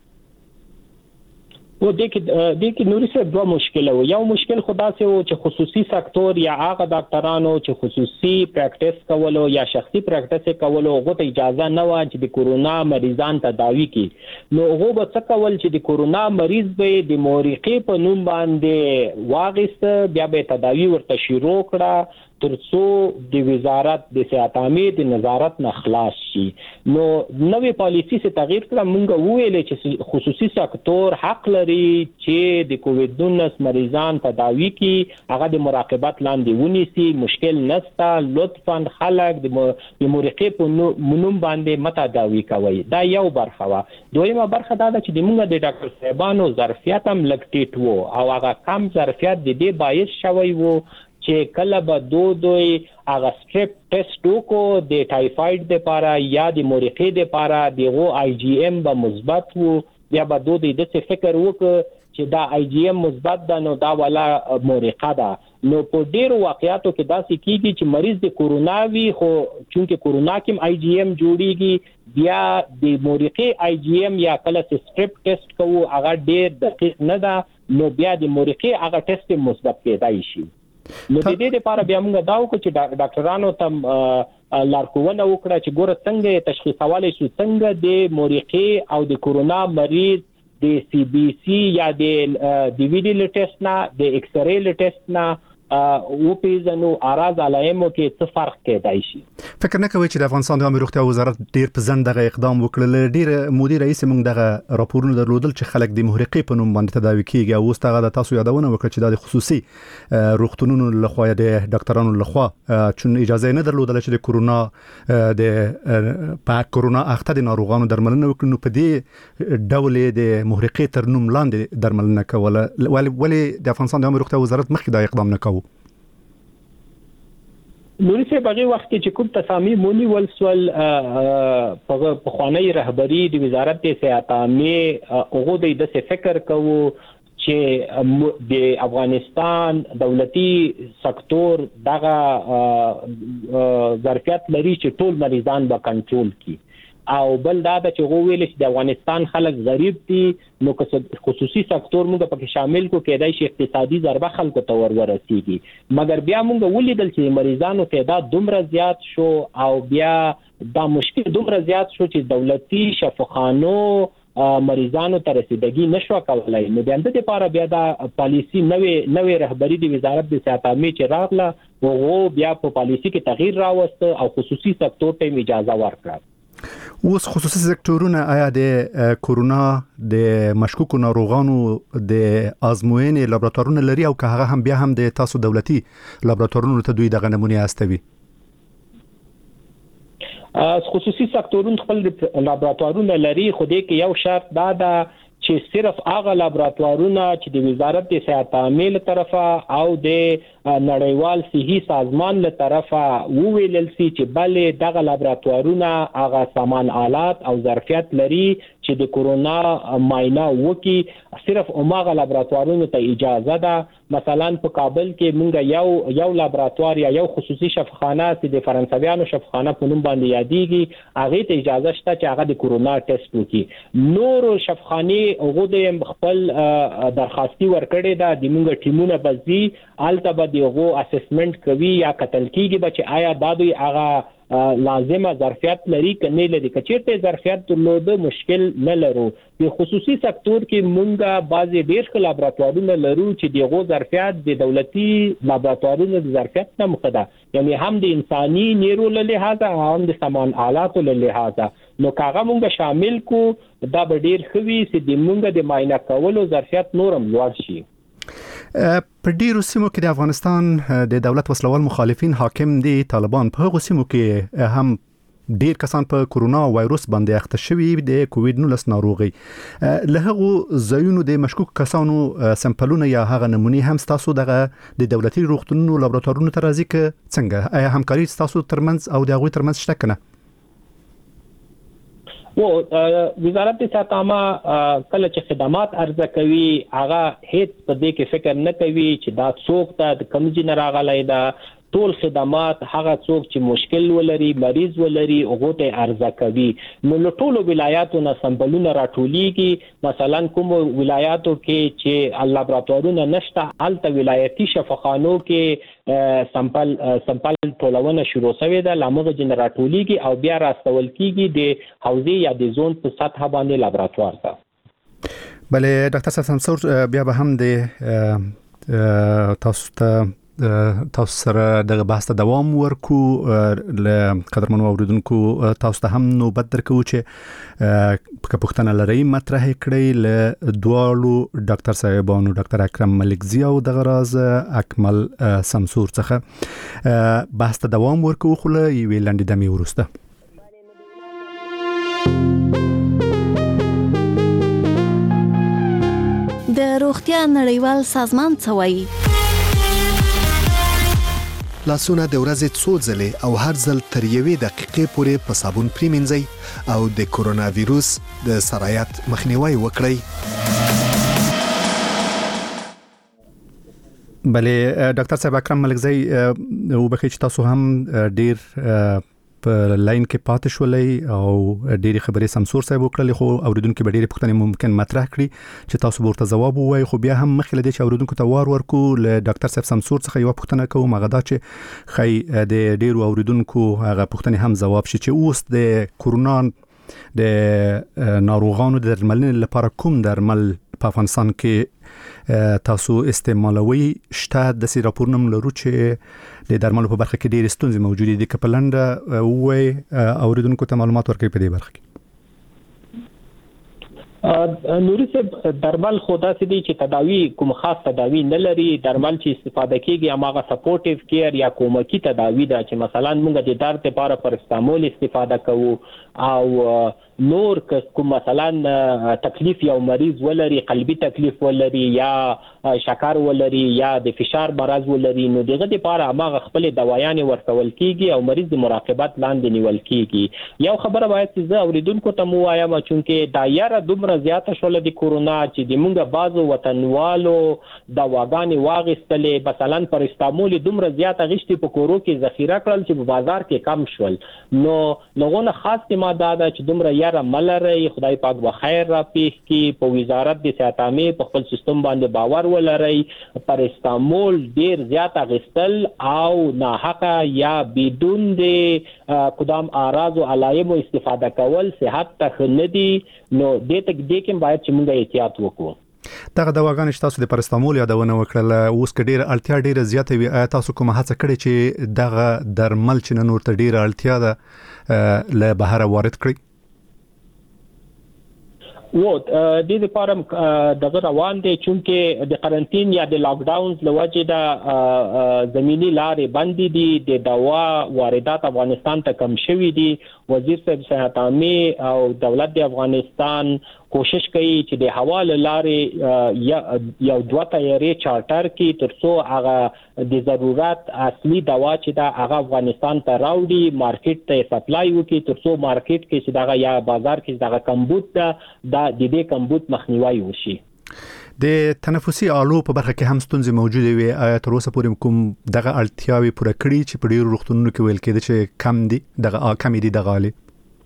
و دې کې دې کې نوري څه دوه مشکل وو. یو مشکل خدا سه وو چې خصوصي سکتور یا هغه ډاکټرانو چې خصوصي پریکټیس کولو یا شخصي پریکټیس کولو غوته اجازه نه و چې د کورونا مریضان تداوی کړي. نو هغه به څه کول چې د کورونا مریض به د مورقې په نوم باندې واغست، بیا به تداوی ورته شروع کړه ترڅو د وزارت د صحت عامه د نظارت نه خلاص شي. نو نوې پالیسی څخه تغییر کړه. مونږ وویل چې خصوصي سکتور حق لري چې د کووډ نولس مریضان تداوی کړي، هغه د مراقبت لاندې ونیسي، مشکل نشته. لطفاً خلک د مورقې په نوم باندې متداوی کوي. دا یو برخه و. دویمه برخه دا چې د مونږ د ډاکټر صاحبانو ظرفیت هم لګټیټ وو او هغه کم ظرفیت د دې باعث شوی وو چې کله به دو دوی هغه سټریپ ټیسټ وکړو د ټایفاید لپاره یا د مورقې لپاره، دغه آی جی ایم به مثبت وو، یا به دو دوی د څه فکر وکړ چې دا آی جی ایم مثبت ده نو دا ولا مورقه ده. نو په ډیرو واقعیاتو کې داسې کیږي چې مریض د کورونا وی، خو چونکه کورونا کې آی جی ایم جوړیږي، بیا د مورقې آی جی ایم یا کله سټریپ ټیسټ کوو هغه ډیر دقیق نه ده، نو بیا د مورقې هغه ټیسټ مثبت کېدای شي. نو د دې لپاره بیا موږ دا وکړو چې ډاکټرانو ته لارښوونه وکړه چې ګوره څنګه تشخیصولای شو، څنګه د مورقې او د کورونا مریض د سی بی سی یا د ډي وی ډي ټیسټ نه، د ایکس رې ټیسټ نه او پیژنو اراز علایمو کې څه فرق کېدای شي. فکر نه کوي چې د افغانستان د عامه روغتیا وزارت ډیر په ځند دغه اقدام وکړل. ډیر مدیر رئیس موږ دغه راپورونه درلودل چې خلک د مورقې په نوم باندې تداوی کیږي او اوس هغه د تاسو یادونه وکړه چې د خصوصي روغتونونو لخوا د ډاکټرانو لخوا چون اجازه نه درلودل چې د کورونا د په کورونا اخته د ناروغانو درملنه وکړي. نو په دې ډول د مورقې تر نوم لاندې درملنه کوله، ولی د افغانستان د عامه روغتیا وزارت مخکې دا اقدام نه کوي؟ نوري څه بغي وخت کې چې کوم تصامیم مونیول سول په خوانی رهبری د وزارت صحت عامه هغه د دې فکر کوو چې د افغانستان دولتي سکتور دغه ظرفیت لري چې ټول مریضان به کنټرول کړي، او بل دا چې هغه ویل چې د افغانستان خلک غریب دي، نو که خصوصي سکتور موږ پکې شامل کو کېدای شي اقتصادي ضربه خلکو ته ورورسیږي. مګر بیا موږ ولیدل چې مریضانو تعداد دومره زیات شو او بیا دا مشکل دومره زیات شو چې دولتي شفاخانو مریضانو ته رسیدګي نشو کولای. نو د اند لپاره بیا دا پالیسی نوې نوې رهبری د وزارت د صحت عامه چې راغله، هغه بیا په پالیسی کې تغییر راوست او خصوصي سکتور ته اجازه ورکړه. اوس خصوصي سکتورونه آیا د کورونا د مشکوکو ناروغانو د ازموینې لابراتوارونه لري، او که هغه هم بیا هم د تاسو دولتي لابراتوارونو ته دوی دغه نمونه استوي؟ خصوصي سکتورونه خپل لابراتوارونه لري، خو دې کې یو شرط دا ده چې صرف هغه لابراتوارونه چې د وزارت د صحت عامه له طرفه او د نړیوال صحي سازمان له طرفه وویل سي چې بلې دغه لابراتوارونه هغه سامان آلات او ظرفیت لري چې د کورونا معاینه وکي، صرف هغه لابراتوارونو ته اجازه ده. مثلا په کابل کې مونږ یو یو لابراتوار یا یو خصوصي شفاخانه چې د فرانسویانو شفاخانه په نوم باندې یادېږي، هغه ته اجازه شته چې هغه د کورونا ټیسټ وکړي. نور شفاخانه هغه د خپل درخواستي ورکړې ده، د مونږ ټیمونه بزي الته به دغه اسسمنت کوي یا کتل کیږي چې آیا دا دوی هغه لازمه ظرفیت لري کنه لري. کچېرته ظرفیت درلوده مشکل نه لرو. په خصوصي سکتور کې مونږه بعضي ډېر ښه لابراتوارونه لرو چې دغه ظرفیت د دولتي لابراتوارونو د ظرفیت نه مخده، یعنی هم د انساني نیرو له لحاظه هم د سامان آلاتو له لحاظه. نو کاغه مونږه شامل کو دا به ډېر خوي چې د مونږه د معاینه کولو ظرفیت نورم لوړ شي. په ډیرو سیمو کې د افغانستان د دولت وسلوال مخالفین حاکم دي. طالبان په هغو سیمو کې هم ډیر کسان په کورونا وایروس باندې اخته شوي د کووډ نولس ناروغي. له هغو ځایونو د مشکوک کسانو سمپلونه یا هغه نمونې هم تاسو دغه د دولتي روغتونونو لابراتوارونو ته راځي که څنګه؟ آیا همکاري تاسو ترمنځ او د هغوی ترمنځ شته کنه؟ و وزارت صحت عامه کله چې خدمات عرضه کوي هغه هیڅ په دې کې فکر نه کوي چې دا څوک ته د کم جن راغلی دا ټول خدمات هغه څوک چې مشکل ولري مریض ولري هغه ته عرضه کوي. نو له ټولو ولایاتو نه سمبلونه راټولیږي. مثلا کوم ولایاتو کې چې لابراتوارونه نشته هلته ولایتي شفاخانو کې سمپل سمپل ټولونه شروع شوې ده، لامغه جن راټولیږي او بیا راستول کیږي د حوزې یا د زون په سطح باندې لابراتوار ته. بله ډاکټر صاحب سمسور بیا به هم د تاسو ته تاسو سره د بحث ته دوام ورکو. ل قدرمنو اوریدونکو تاسو ته هم نوبت درکو چې په پښتنه لري مطرح کړی ل دوالو ډاکټر صاحبانو ډاکټر اکرم ملکزی او د غراز اکمل سمسور څخه بحث ته دوام ورکو. خو له یوې لنډې دمې وروسته د روغتیا نړیوال سازمان څه وایي؟ لاسونه د ورځې څو ځلې او هر ځل تر یوې دقیقې پورې په صابون پریمنځئ او د کورونا ویروس د سرایت مخنیوي وکړئ. بله ډاکټر صاحب اکرم ملکزی وبخښئ چې تاسو هم ډیر په لاین کې پاتې شولې او ډېری خبرې سمسور صاحب وکړلې، خو اوریدونکو به ډېری پوښتنې ممکن مطرح کړي چې تاسو ورته جواب ووایي. خو بیا هم مخکې له دې چې اوریدونکو ته وار ورکو له ډاکټر صاحب سمسور څخه یو پوښتنه کوم، هغه دا چې خی د ډېرو اوریدونکو هغه پوښتنې هم جواب شي چې اوس د کورونا د ناروغانو د درملنې لپاره کوم درمل په افغانستان کې تاسو استعمالوي؟ شته د سی راپورنم لرو چې د درملو په برخه کې ډېرې ستونزې موجودې دي، که په لنډه ووایي اوریدونکو ته معلومات ورکړئ په دې برخه کې. نوري صاحب درمل خو داسې دي چې تداوی کوم خاص تداوی نه لري. درمل چې استفاده کیږي هغه سپورټیو کیر یا کومکی تداوی ده چې مثلا موږ د درد لپاره پرستامول استفاده کوو او نور کوم مثلا تکلیف یو مریض ولري، قلبي تکلیف ولري یا شکر ولري یا د فشار مرض ولري، نو دغه لپاره هغه خپل دوايان ورکول کیږي او مریض د مراقبت لاندې نیول کیږي. یو خبره باید چې زه اوریدونکو ته مو وایم چې دایره دومره زیاته شول د کورونا چې د مونږه بازو وطنوالو دواګانې واغستلې، مثلا پرستامول دومره زیاته غشتي په کورو کې ذخیره کړل چې په بازار کې کم شول. نو لغونه خاص ماده ده چې دومره یاره ملري، خدای پاک به خیر را پیښ کی. په وزارت د صحت عامه په خپل سیستم باندې باور ولري. پرستامول ډیر زیات غستل او ناحقه یا بدون د قدام اعراض او علائم استفاده کول صحت ته نه دي. نو دې تک دې کې باید چې موږ احتیاط وکړو. دغه دواګانې چې تاسو د پرستامول یادونه وکړه، اوس کې ډیره اړتیا ډیره زیاته وي، آیا تاسو کومه هڅه کړې چې دغه درمل چې نن ورته ډیره اړتیا ده له بهر وارد کړئ؟ و د دې لپاره دغه روان دي چې د قرنټین یا د لاک ډاونز لوجه د زمینی لارې بندې دي، د دوا واردات افغانستان ته کم شوي دي. وزیر صاحب صحت عامه او دولت د افغانستان کوشش کوي چې د حواله لارې یو دوه تیارې چارټر کې ترڅو هغه د ضرورت اصلي دوا چې دا هغه افغانستان ته راوړي، مارکیټ ته سپلای وکړي، ترڅو مارکیټ کې چې دا یا بازار کې دا کمبود ده دا د دې کمبود مخنیوي وشي. د تنفسي آلو په برخه کې هم ستونزې موجوده وي، آیا تر اوسه پورې کوم دغه اړتیاوې پوره کړي چې په ډیرو روغتونونو کې ویل کېده چې کم دي دغه کم دي دغه آلې؟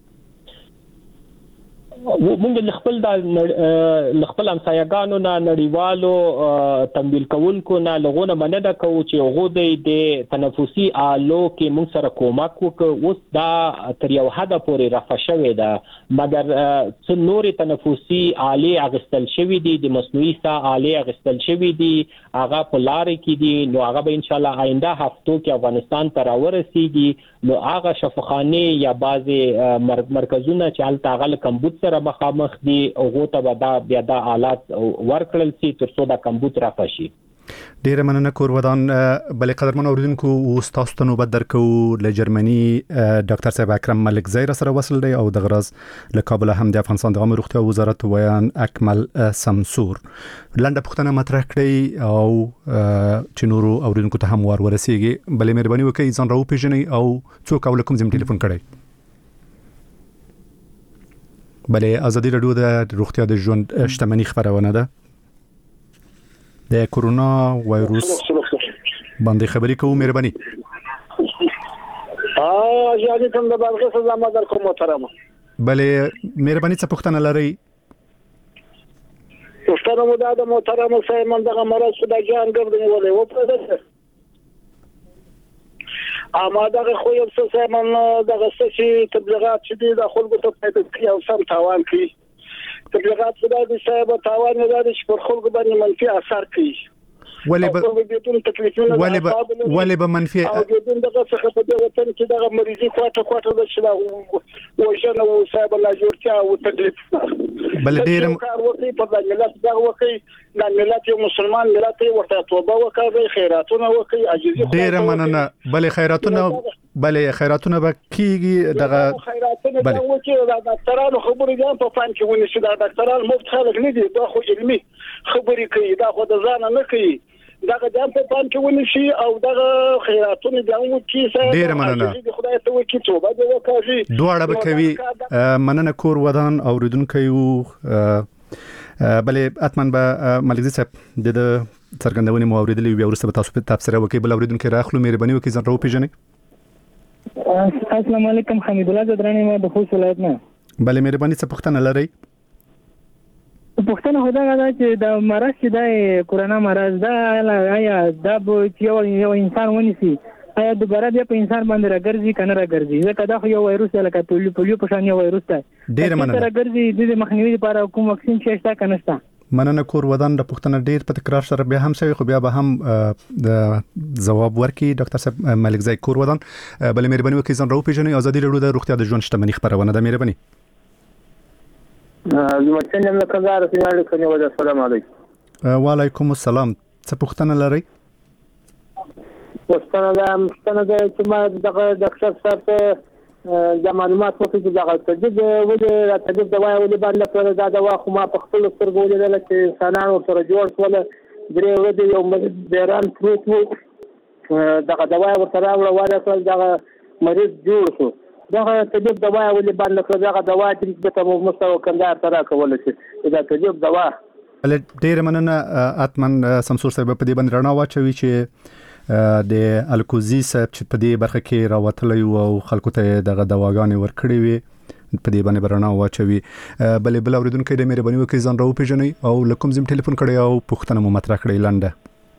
موږ خپل د خپل همسایګانو نه نړیوالو تمویل کوونکو نه لغونه مننه کوو چې هغه د تنفسي آلو کې موږ سره کومک وکړو. اوس دا تر یو حد پورې رفع شوې ده، مګر څو نور تنفسي آلې اغستل شوې دي، د مصنوعي ساه آلې اغستل شوې دي، هغه په لارې کې دي. نو هغه به ان شاء الله آینده هفتو کې افغانستان ته راورسیږي. نو هغه شفاخانه یا بعضي مرکزونه چې هلته هغه کمبود سره مخامخ دي هغه ته دا بیا د آلات ورکړل شي ترڅو دا کمبود رافع شي. ډیره مننه کور ودان. بلې قدرمن اوریدونکو اوس تاسو ته نوبت درکو له جرمني ډاکټر صاحب اکرم ملکزی را سره وصل دی او د غرض له کابل هم د افغانستان د عامه روغتیا وزارت ویان اکمل سمسور لنډه پوښتنه مطرح کړې او چې نورو اوریدونکو ته هم ور ورسیږي. بلې مهرباني وکړئ ځان راو پیژنئ او څوک او کوم ځم ټلیفون کړئ. بلې ازادي رادیو د روغتیا د ژوند شتمنۍ خبرونه ده. د کورونا وایروس باندې خبرې کوو، مهرباني. ها اجازه کوم د بلغه سزا مدار کوم محترم. بلې مهرباني څه پوښتنه لرئ؟ پوښتنه مو دا د محترم صاحب من دغه مرض خدای جان ګرځم ولې و پرده اما دغه خو یو څه صاحب من دغه څه تبلیغات چې د خلکو ته پیدا کوي او سم تاوان کوي. تبلیغات خدای دې صاحب تاوان نه لري چې پر خلکو باندې منفي اثر کوي. ولې به ولې به ولې به منفي او د دغه څخه په دې وطن کې دغه مریضي کوټه کوټه د شلا وژنه او صاحب لا جوړتیا او تکلیف بل ډیر کار وکړي په ملت دغه وکړي د ملت یو مسلمان ملت ورته توبه وکړي خیراتونه وکړي عجزي ډیر مننه. بل خیراتونه بل خیراتونه به کیږي دغه خیراتونه دا وکړي د ډاکټرانو خبرې ځان په فان کې ونی شي د ډاکټرانو مفت خلک نه دي دا خو علمي خبرې کوي دا خو د ځان نه کوي دغه ځان په فان کې ونی شي او دغه خیراتونه دا وکړي ډیر مننه. خدای ته وکړي توبه دې وکړي دواړه به کوي. مننه کور ودان اوریدونکو بلې اتمن به ملک صاحب د څرګندونې مو اوریدلې بیا ورسته به تاسو په تفسیر وکړئ. بل اوریدونکو راخلو مهرباني وکړئ ځان راو پیژنئ. السلام علیکم حمید الله زدرانی ما د خوست ولایت نه. بلې مهرباني څه پوښتنه لرئ؟ پوښتنه خو دا ده چې د مرض چې د کورونا مرض دا آیا دا به چې یو انسان ونیسي آیا دوباره بیا په انسان باندې راګرځي کنه راګرځي؟ ځکه دا خو یو وایروس دی لکه پولیو پولیو په شان یو وایروس دی. ډیر مننه. راګرځي د مخنیوي لپاره کوم واکسین شته کنه شته؟ مننه کور ودان د پښتنه ډیر په تکرار سره بیا هم سوي خو بیا به هم د جواب ورکړي ډاکټر صاحب ملک زای کور ودان. بل مهرباني وکړئ ځان راو پیژنئ. ازادي راډیو د روغتیا د ژوند شتمنۍ خبرونه ده. مهرباني. زما څنګه له کزار سره کنه ودا السلام علیکم. وعلیکم السلام. څه پوښتنه لرئ؟ پوښتنه دا پوښتنه دا چې ما دغه ډاکټر صاحب د معلومات وکړي چې دغه تجدید ولې تجدید دوا ولې باندې پر دا دوا خو ما په خپل سترګو ولیدل چې انسانانو سره جوړ شول درې ورځې یو مریض بیران پروت و دغه دوا ورته راوړه واره کړل دغه مریض جوړ شو. دغه تجدید دوا ولې باندې پر دغه دوا چې ته مستوى کندهار ته راکول شي دا تجدید دوا. ډیر مننه اتمن سمسور صاحب په دې باندې رڼا واچوي چې د الکوزي صاحب چې په دې برخه کې راوتلی او خلکو ته دغه دواګانې ورکړې وي په دې باندې برنا واچوي. بلې بل اوریدونکو د مهرباني وکړئ ځان راو پیژنئ او لکم زم ټلیفون کړئ او پوښتنه مو مطرح کړئ لنډه.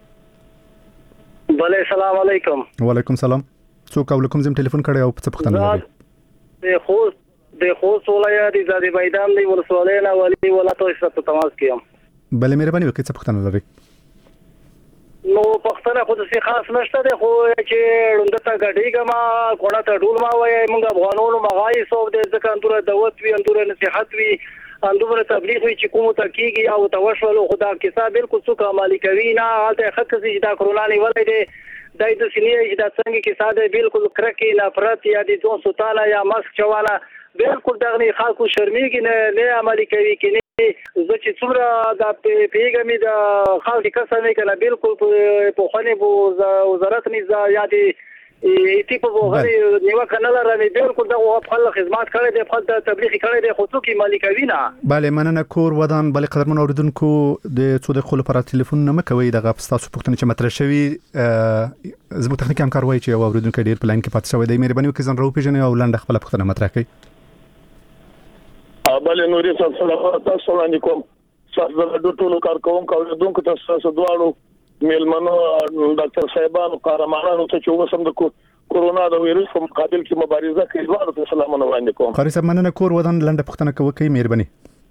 بلې السلام علیکم. وعلیکم السلام. څوک او لکم زم ټلیفون کړئ او څه پوښتنه لرئ؟ د خوست د خوست ولایت د زادي میدان دی ولسوالۍ نه ولي ولایت سره تماس کیم. بلې مهرباني وکړئ څه پوښتنه لرئ؟ نو پښتنه خو څه خاص نشته ده خو چې لوندته غډیګه ما کوړه ته ډول ما وای موږ افغانانو مغای سو د ځکه اندوره دوت وی اندوره نصيحت وی اندوره تبلیغ وی چې کوم ته کیږي او توشل خدا کیسه بالکل څوک عملي کوي نه هلته حق چې دا کرونا نه ولای دی دای د سینې چې دا څنګه کیسه ده بالکل کرکی نفرت یا د دوه سوتاله یا ماسک چواله بالکل دغه خلکو شرمېږي نه نه عملي کوي کې زه چې څومره د پیګمې د خاص کسانه کله بالکل په خانه بو وزارت نه یادي ایتی په وګړي نیو کنه لري بالکل دغه خپل خدمات کړي د خپل تبلیغ کړي د خصوصي کې مالکوي نه. bale مننه کور ودان. bale قدرمن اوریدونکو د څو د خپل پر ټلیفون نه مکوي دغه تاسو پوښتنه چې مطرح شوی زموږ تخنیکی همکار وایي چې اوریدونکو ډیر پلان کې پاتې شوی دی. مهرباني وکړئ ځان راو پیژنئ او لاندې خپل پوښتنه مطرح کړئ. بل نوري تاسو وړاندې کوم تاسو د ټولو کارکونکو او دونکو تاسو دواړو میلمنو ډاکټر صاحبانو قهرمانانو ته چې وسم د کورونا د وایروس په مقابل کې مبارزه کوي دواړو ته سلامونه وړاندې کوم. قاری صاحب مننه کور ودان لنډه پوښتنه کوي مهرباني.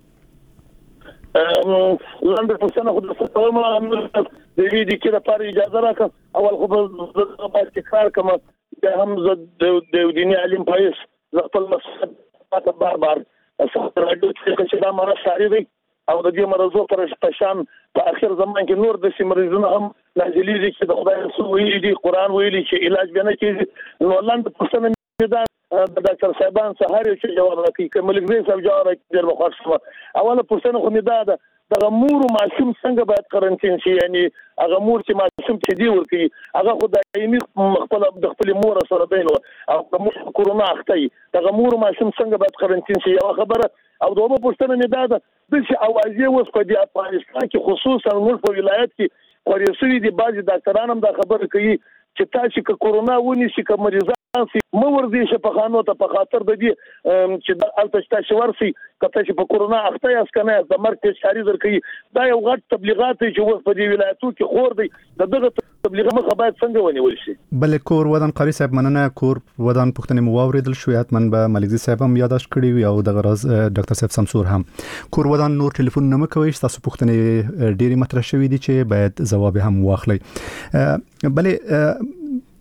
لنډه پوښتنه خو د ستوم د دې د کړه پر اجازه راکړه اول خو د باید تکرار کوم د هم د دیني علم پایس خپل مسله بار بار سره راډیو چې دا مرض ساري دی او د دې مرزو پر پشان په اخر زمان کې نور د سیمریزونه هم نازلېږي چې د خدای رسول ویلي دی قران ویلي چې علاج بنه کیږي. نو لاندې پښتنه دا د ډاکټر صاحبان سهار یو چې جواب راکړي کومل ګری صاحب جواب راکړي ډېر بخښه. اوله پښتنه خو نه دا ده د مور ماشوم څنګه باید قرنټین شي یعنی هغه مور چې ماشوم ته دی ورکی هغه خدای یې خپل د خپل مور سره دی او د کورونا اخته د مور ماشوم څنګه باید قرنټین شي یو خبره. او دوه پښتنه نه دا ده چې اوازې وس په دې افغانستان کې خصوصا موږ په ولایت کې ورسوي دي بعضي ډاکټران هم دا خبره کوي چې تاسو کې کورونا ونی شي کوم مریض مو ورځي چې په خانو ته په خاطر د دې چې د التشتا شورسي کته چې په کورونا اخته یاس کنه د مرکز شاري درکې دا یو غټ تبلیغات چې اوس په دې ولایتو کې خور دی د دغه تبلیغ مخه باید څنګه ونیول شي. بل کور ودان قاری صاحب مننه کور ودان پښتنې مو واوریدل شو یاتمن به ملګری صاحب هم یاداش کړی وي او د غرض ډاکټر صاحب سمسور هم کور ودان نور ټلیفون نه مکوي تاسو پښتنې ډېری مطرح شوی دي چې باید جواب هم واخلي. بلې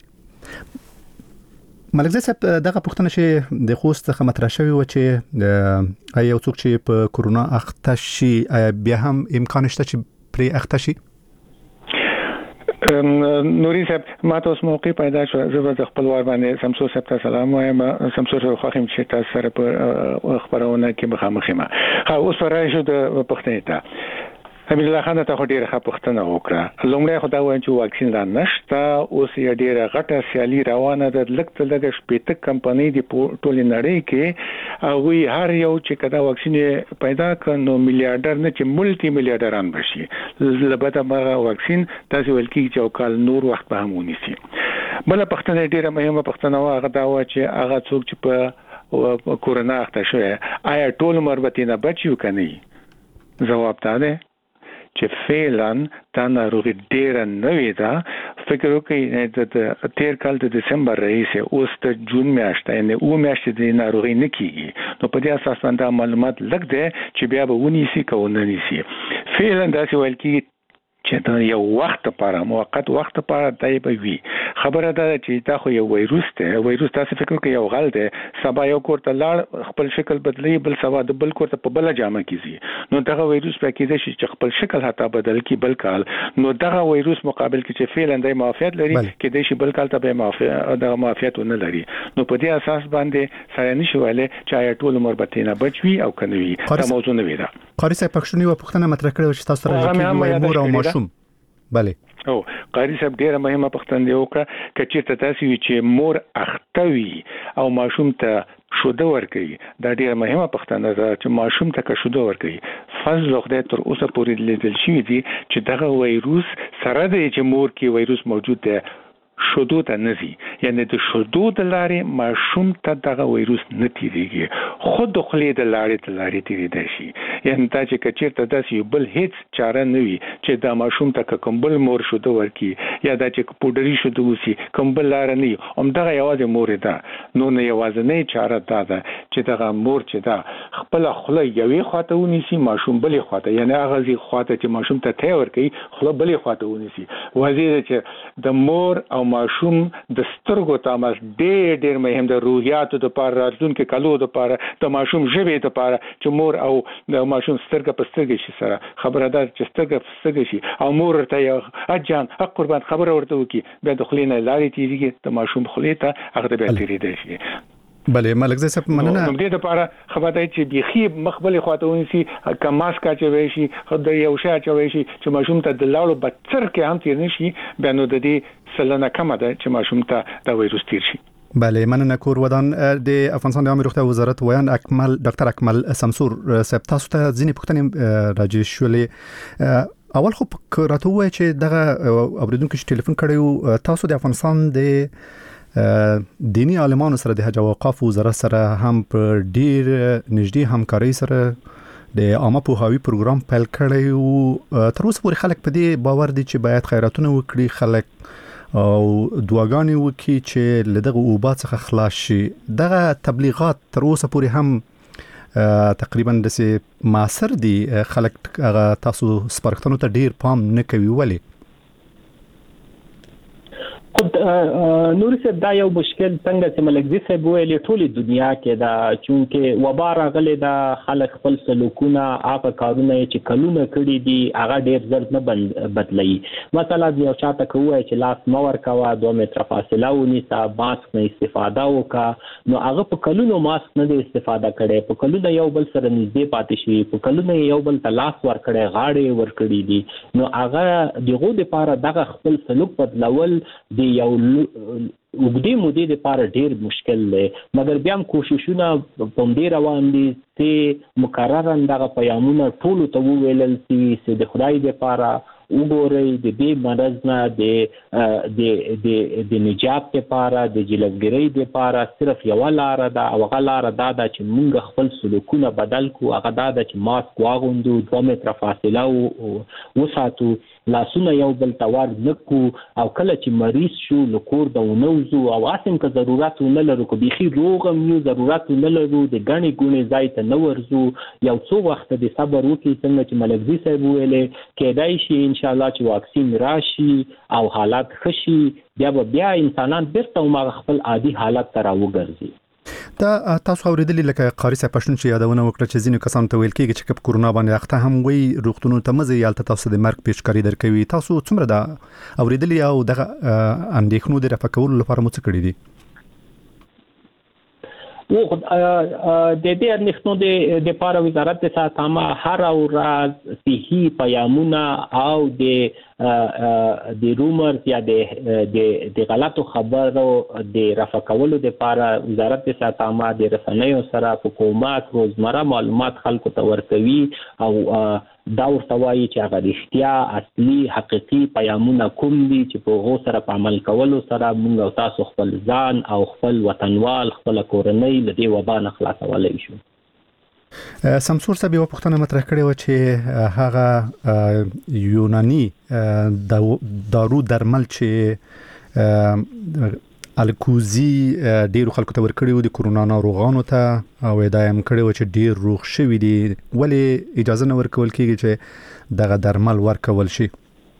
ملګری صاحب دغه پوښتنه چې د خوست څخه مطرح شوی و چې آیا یو څوک چې په کورونا اخته شي بیا هم امکان شته چې پرې اخته شي؟ نوري صاحب ما تاسو موقع پیدا شو زه د خپل وار باندې سمسور صاحب ته سلام وایم. سمسور صاحب خو هم چې تاسو سره په خبرونه کې مخامخ ما خو اوس راځو د پښتنې ته حمید الله خان ته ډیره ښه پوښتنه وکړه. لومړی خو دا وایم چې واکسین لا نشته اوس یې ډیره غټه سیالي روانه ده لکه لکه شپږ کمپنۍ دی ټول نړۍ کې او وی هر یو چې کدا واکسین پیدا کړي میلیارډر نه چې ملټي میلیارډران بشي لبته ما واکسین تاسو ولکې چې وکال نور وخت به هم ونیسي. بل پوښتنه ډیره مهمه پوښتنه واغه دا و چې هغه څوک چې په کورونا اخته شوی آیا ټول مربوطینه بچیو کني؟ جواب تا ده چې فعلاً دا ناروغي ډیره نوې ده. فکر وکړئ د تیر کال د دسمبر رئیس اوس د جون میاشته یعنی او میاشته د ناروغي نه کیږي نو په دې اساس باندې معلومات لږ دي چې بیا به ونیسي کو نه نیسي. فعلاً دا څه ویل کیږي چې دا یو وخت لپاره موقت وخت لپاره دای به وي. خبره ده چې دا خو یو وایروس دی. وایروس تاسو فکر کوئ یو غل دی سبا یو کوړه لاړ خپل شکل بدلی بل سبا د بل کوړه په بل جامه کیږي نو دغه وایروس په کې دي چې خپل شکل حتی بدل کی بل کال نو دغه وایروس مقابل کې چې فعلا د معافیت لري کې د شي بل کال ته به معافیت دغه معافیت نه لري نو په دې اساس باندې سره نشي ویلې چې آیا ټول مربوطینه بچوي او کنه وي دا موضوع نه وي. دا قاری صاحب پښتوني و پښتنه مطرح کړو چې تاسو راځي مور او ماشوم. بله او قاری صاحب ډیره مهمه پوښتنه دی وکړه چې چیرته تاسو چې مور اختوي او ماشوم ته شوده ورکوي دا ډیره مهمه پوښتنه ده چې ماشوم ته شوده ورکوي. فضل خدای تر اوسه پورې لیدل شوی دی چې دغه وایروس سره دی چې مور کې وایروس موجود دی شودو ته نزي یعنی د شودو د لارې ماشوم ته دغه وایروس نه تیریږي خود د خلې د لارې د لارې تیریدای شي. یعنی دا چې کچیرته داسې بل هیڅ چاره نه وي چې دا ماشوم ته کوم بل مور شودو ورکی یا دا چې پودري شودو وسی کوم بل لار نه هم دغه یوازې مور ده نو نه یوازې نه چاره ده چې دغه مور چې دا خپل خله یوې خواته ونیسي ماشوم بلې خواته یعنی هغه ځي خواته چې ماشوم ته ته ورکی خله بلې خواته ونیسي. وزیر چې د مور او ماشوم د سترګو تماس ډېر ډېر مهم د روحیاتو د پاره راتلونکو کالو د پاره د ماشوم ژبې د پاره چې مور او د ماشوم سترګه په سترګه شي سره خبره ده چې سترګه په سترګه شي او مور ته یو اجان حق قربان خبره ورته وکي بیا د خلینه لارې تیریږي د ماشوم خلیته هغه به تیریږي شي. بله ملګری صاحب مننه. نو دې لپاره خبره چې بيخي مخبل خواته ونسي کم ماسک اچوي شي خدای یو شی اچوي شي چې ماشوم ته د لاړو بچر کې هم تیر نشي بیا نو د دې سلنه کم ده چې ماشوم ته د وایروس تیر شي. بله مننه کور ودان د افغانستان د عامه روغتیا وزارت ویان اکمل ډاکټر اکمل سمسور صاحب تاسو ته ځینې پوښتنې راځي شولې اول خو راته وایي چې دغه اوریدونکو چې ټلیفون کړیو تاسو د افغانستان د دینی عالمانو سره د حج او اوقاف وزارت سره هم په ډیر نږدې همکاري سره د عامه پوهاوی پروګرام پیل کړی او تر اوسه پورې خلک په دې باور دي چې باید خیراتونه وکړي خلک او دعاګانې وکړي چې لدغه اوبات څخه خلاص شي. دغه تبلیغات تر اوسه پورې هم تقریبا د معاصر دي خلک تاسو سپارښتنو ته ډیر پام نه کوي ولی خود نوري صاحب دا یو مشکل څنګه چې ملګری صاحب ویلي ټولې دنیا کې دا چونکه وبا راغلي دا خلک خپل سلوکونه هغه کارونه چې کلونه کړی دي هغه ډیر زر نه بدلي. مثلا یو چاته کوی چې لاس مور کاوه دوه متره فاصله ونیسه ماسک نه استفاده وکړه نو هغه په کلونو ماسک نه استفاده کړي په کلونو یو بل سره نږدې پاتې شوی په کلونو یو بل ته لاس ور کړي غاړې ور کړي دي نو هغه دغه لپاره دغه خپل سلوک بدلول دی یو وګړي مودې لپاره ډیر مشکل دی مګر بیا هم کوششونه په دې روان دي چې مقرره دغه پیغامونه ټول ته وویل شي چې د خدای لپاره وګورئ د دې مرض نه د د د د نجات لپاره د جلوګیرۍ لپاره صرف یو لار ده او هغه لار ده چې موږ خپل سلوکونه بدل کړو. هغه دا ده چې ماسک واغوندو، دوه متره فاصله وساتو، لاسونه یو بل ته ور نه کړو او کله چې مریض شو له کور د ونوځو او اسیم که ضرورت ونه لرو که بیخي روغ هم یو ضرورت ونه لرو د ګڼې ګوڼې ځای ته نه ورځو، یو څو وخت د صبر وکړي څنګه چې ملکزي صاحب ویلې کېدای شي انشاءالله چې واکسین راشي او حالات ښه شي بیا به بیا انسانان بیرته هماغه خپل عادي حالت ته راوګرځي. دا تاسو اوریدلی لکه قاری صاحب پښتون چې یادونه وکړه چې ځینې کسان ته ویل کېږي چې په کورونا باندې اخته هم وي روغتونونو ته مزه یالته تاسو د مرګ پیشکاری درکوي. تاسو څومره دا اوریدلی او دغه اندېښنو د رفع کولو لپاره مو څه کړي دي؟ و د دې اندېښنو د د لپاره وزارت صحت عامه هر ورځ صحي پیغامونه او د د رومرز یا د د غلطو خبرو د رفع کولو لپاره وزارت صحت عامه د رسنیو سره حکومت روزمره معلومات خلکو ته ورکوي او دا ورته وایي چې هغه رښتیا اصلي حقيقي پیغامونه کوم دي چې په هغو سره په عمل کولو سره موږ او تاسو خپل ځان او خپل وطنوال خپل کورنۍ له دې وبا نه خلاصولی شو. سمسور صاحب یو پوښتنه مطرح کړې و چې هغه یوناني دارو درمل چې الکوزي ډیرو خلکو ته ورکړي و د کورونا ناروغانو ته او دا هم کړي و چې ډیر روغ شوي دي، ولې اجازه نه ورکول کېږي چې دغه درمل ورکول شي؟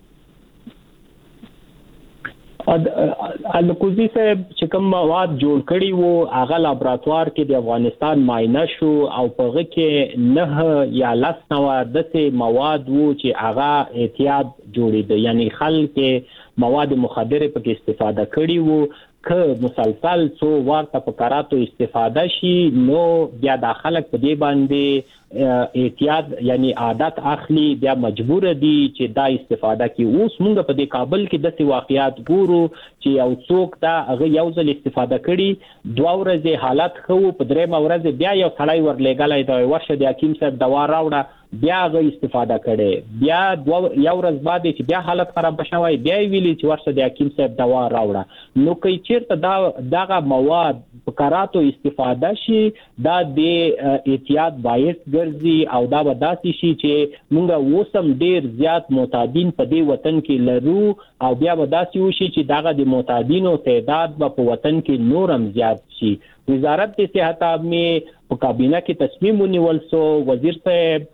الکوزي صاحب چې کوم مواد جوړ کړي وو هغه لابراتوار کې د افغانستان معاینه شو او په هغه کې نه یا لس نوع داسې مواد وو چې هغه احتیاط جوړېده، یعنی خلک مواد مخدره پکې استفاده کړي وو. که مسلسل څو ورته په قراتو استفاده شي نو بیا د خلک په دې باندې احتیاط یعنی عادت اخلي، بیا مجبور دي چې دا استفاده کوي. اوس موږ په دې کابل کې داسې واقعیات ګورو چې یو څوک دا هغه یو ځل استفاده کړي، دوه ورځې حالت ښه و، په درېیمه ورځ بیا یو سړی ورلېږلی دی ورشه د حکیم صاحب دوا راوړه، بیا هغه استفاده کړي، بیا یو ورځ بعد چې بیا حالت خراب شوی بیا ویلي چې ورشه د حکیم صاحب دوا راوړه. نو که چیرته دا دغه مواد په قراتو استفاده شي دا د احتیاط باعث ګرځي او دا به داسې شي چې موږ اوسم ډیر زیات معتادین په دې وطن کې لرو او بیا به داسې وشي چې دغه د معتادینو تعداد به په وطن کې نورم زیات شي. وزارت صحت عامه په کابینه کې تصمیم ونیول سو، وزیر صاحب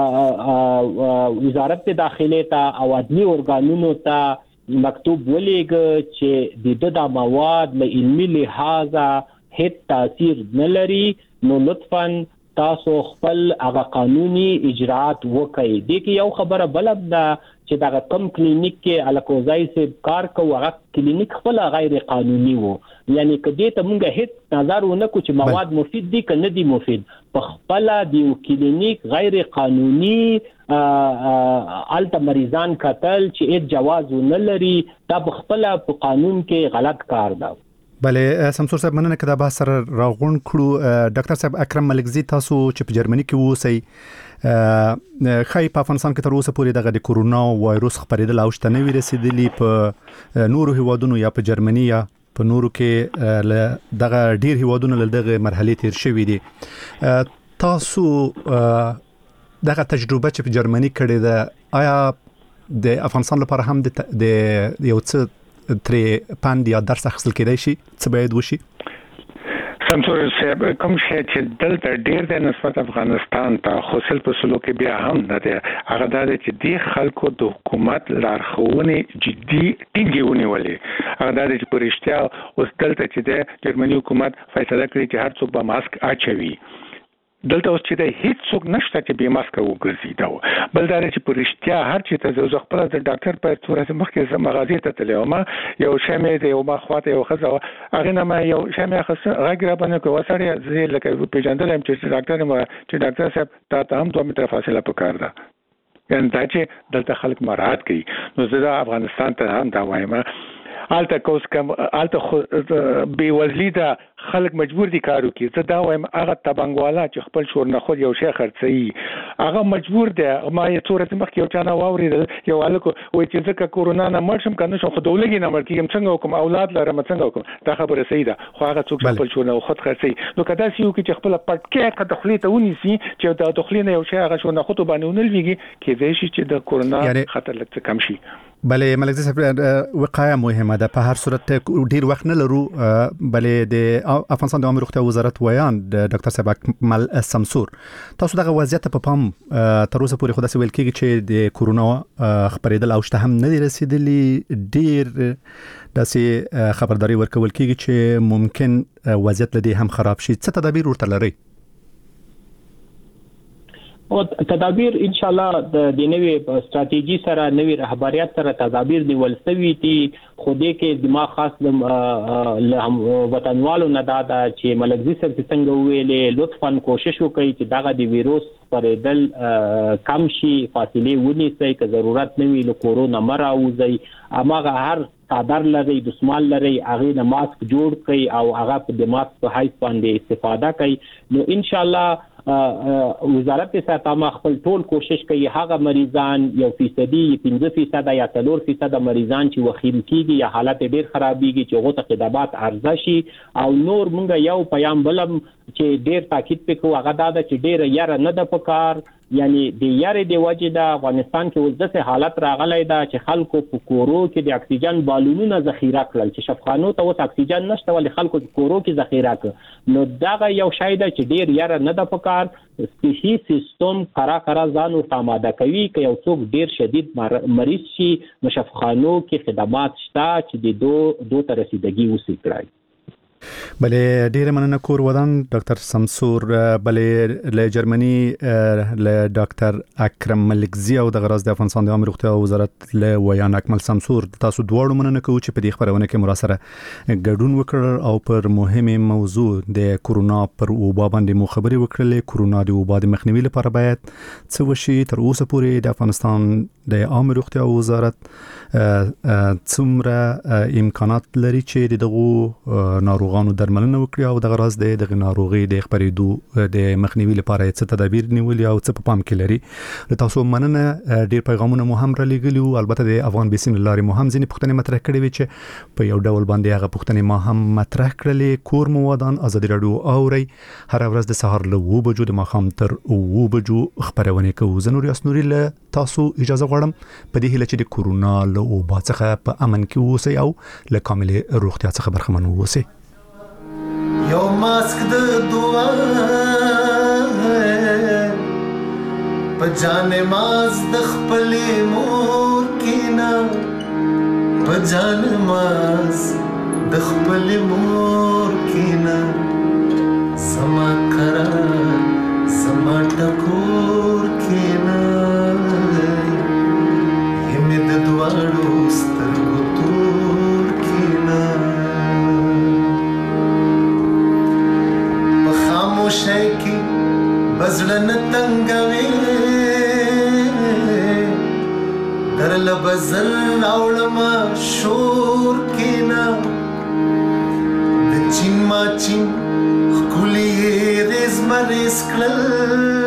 وزارت داخله ته او عدلي ارګانونو ته مکتوب ولېږه چې د د مواد له علمي لحاظه هیڅ تاثیر نه لري، نو لطفاً تاسو خپل هغه قانوني اجراءات وکړئ. دې کې یو خبره بل ده چې دا کم کلینیک کې الکوزای سے کار کوي هغه کلینیک خپل غیر قانوني وو، یعنی کدی ته مونږ هیڅ نظر ونه کو چې مواد مفید دي که نه دي مفید، په خپل دی کلینیک غیر قانوني الته مریضان قتل چې هیڅ جواز نه لري، دا په خپل په قانون کې غلط کار ده. بله سمسور صاحب مننه کدا به سره راغون کړو. ډاکټر صاحب اکرم ملکزي تاسو چې په جرمني کې ووسئ خای په افغانستان کې تر اوسه پورې دغه د کورونا وایروس خپرېدل او شته نه رسیدلی په نورو هیوادونو یا په جرمني یا په نورو کې دغه ډیر هیوادونو له دغه مرحله تیر شوې دي. تاسو دغه تجربه چې په جرمني کړې ده آیا د افغانستان لپاره هم د یو څه ترې پاند یا درس اخیستل کېدای شي څه باید وشي؟ سمسور صاحب کوم شی چې دلته ډیر د نسبت افغانستان ته خو سل په سلو کې بیا هم نه دی هغه دا چې دی خلکو د حکومت لارښوونې جدي ټینګې ونیولې. هغه دا چې په رښتیا اوس دلته چې د جرمني حکومت فیصله کړې چې هر څوک به ماسک اچوي، دلته اوس چې د هیڅ څوک نشته چې بې ماسکه وګرځي. دا بل دا چې په رښتیا هر چې ته زه خپل د ډاکټر په څورې مخکې زه مغازې ته تللی وم، یو شی مې د یو ما خواته یو ښځه وه، هغې نه ما یو شی مې اخیسته، غږ را باندې کړه وسړیه زه لکه پېژندلی یم چې ډاکټر یم چې ډاکټر صاحب تا ته هم دوه متره فاصله پکار ده. یعنې دا چې دلته خلک مراعات کوي. نو زه د افغانستان ته هم دا وایم هلته کوس کم هلته خو بېوزلي ده خلک مجبور دي کار وکړي. زه دا وایم هغه تبنګوالا چې خپل شور نه خود یو شی خرڅي هغه مجبور دی. ما یې څو ورځې مخکې یو چا نه واورېدل، یو هلک وایي چې ځکه کورونا نه مړ شم که نه شم خو د ولږې نه مړ کېږم، څنګه وکړم، اولاد لرم څنګه وکړم. دا خبره صحیح ده، خو هغه څوک چې خپل شور نه خود خرڅي نو که داسې وکړي چې خپله پټکې که د خولې ته ونیسي چې د خولې نه یو شی هغه شور نه خودو باندې ونه لوېږي، کېدای شي چې د کورونا خطر لږ څه کم شي. بلې ملک صاحب وقایه مهمه ده. په هر صورت ډیر وخت نه لرو. بلې د افغانستان د عامه روغتیا وزارت ویان د ډاکټر صاحب اکمل سمسور تاسو دغه وضعیت په پام تر اوسه پورې خو داسې ویل کېږي چې د کورونا خبرېدل او شته هم نه دي رسېدلي. ډیر داسې خبرداري ورکول کېږي چې ممکن وضعیت له دې هم خراب شي. څه تدابیر ورته لرئ؟ او تدابیر ان شاء الله د نوې ستراتیژي سره نوې رهبریت سره تدابیر نیول شوي دي. خو دې کې دماغ خاص د وطنوالو نه دا ده چې ملکزي صاحب څنګه ویلې لطفاً کوشش وکړئ چې دغه د ویروس پرېدل کم شي، فاصله ونیسئ، که ضرورت نه وي له کورونا مه راوځئ، هماغه هر څادر لرئ، دستمال لرئ، هغې نه ماسک جوړ کړئ او هغه د ماسک په حیث باندې استفاده کړئ. نو ان شاء الله وزارت صحت خپل ټول کوشش کوي هغه مریضان یو فیصدي پنځه فیصد یا څلور فیصد مریضان چې وخیم کیږي یا حالت ډیر خرابېږي چې هغه ته خدمات عرضه شي. او نور مونږ یو پیام بلم چې ډیر تاکید وکړو هغه دا چې ډیر یاره نه د پکار، یعنی د یارې د وجې د افغانستان کې اوس داسې حالت راغلی ده چې خلکو په کورو کې د اکسیجن بالونونه ذخیره کړل چې شفخانو ته اوس اکسیجن نشته ولې خلکو په کورو کې ذخیره کړ. نو دغه یو شی ده چې ډیر یاره نه ده پکار. صحي سیستم قرا قرا ځان ورته آماده کوي که یو څوک ډیر شدید مریض شي نو شفخانو کې خدمات شته چې د دو دو ته رسیدګي وسي کړای. بلې ډیره مننه کور ودان ډاکټر سمسور. بلې له جرمني له ډاکټر اکرم ملکزي او د غراز د افغانستان د عامه روغتیا وزارت له ویان اکمل سمسور تاسو دواړو مننه کوو چې په دې خبرونه کې مراسره ګډون وکړ او پر مهمه موضوع د کورونا پر وبا باندې مو خبرې وکړلې. کورونا د وبا د مخنیوي لپاره باید څه وشي. تر اوسه پورې د افغانستان د عامه روغتیا وزارت څومره امکانات لري چې دغه ناروغانو درملنه وکړي او د غراز د دغه ناروغي د خبرېدو د مخنیوي لپاره څه تدابیر نیولي او څه په پام کې لري. له تاسو مننه. ډیر پیغامونه مو هم را لېږلي او البته د افغان بیسین لارې مو هم ځینې پوښتنې مطرح کړې وي چې په یو ډول باندې هغه پوښتنې ما هم مطرح کړلې. کور مو ودان ازادي راډیو اوري هر ورځ د سهار له اوه بجو د ماښام تر اوه بجو خبرونه کوو. زه نور یاسنوري له تاسو اجازه غواړم په دې هیله چې د کورونا له وبا څخه په امن کې اوسئ او له کاملې روغتیا څخه برخمن اوسئ. یو ماسک د دعا په جان ماز د خپلې مور کینا په جان ماز د خپلې مور کینا سما کرا سما ټکور کینا همې د دواړو سترګو تور کینا په خاموشۍ کې بزړه نه تنګوي درله بزل راوړمه شور کینا د چین ما چین ښکلي یې ریز مریز کړل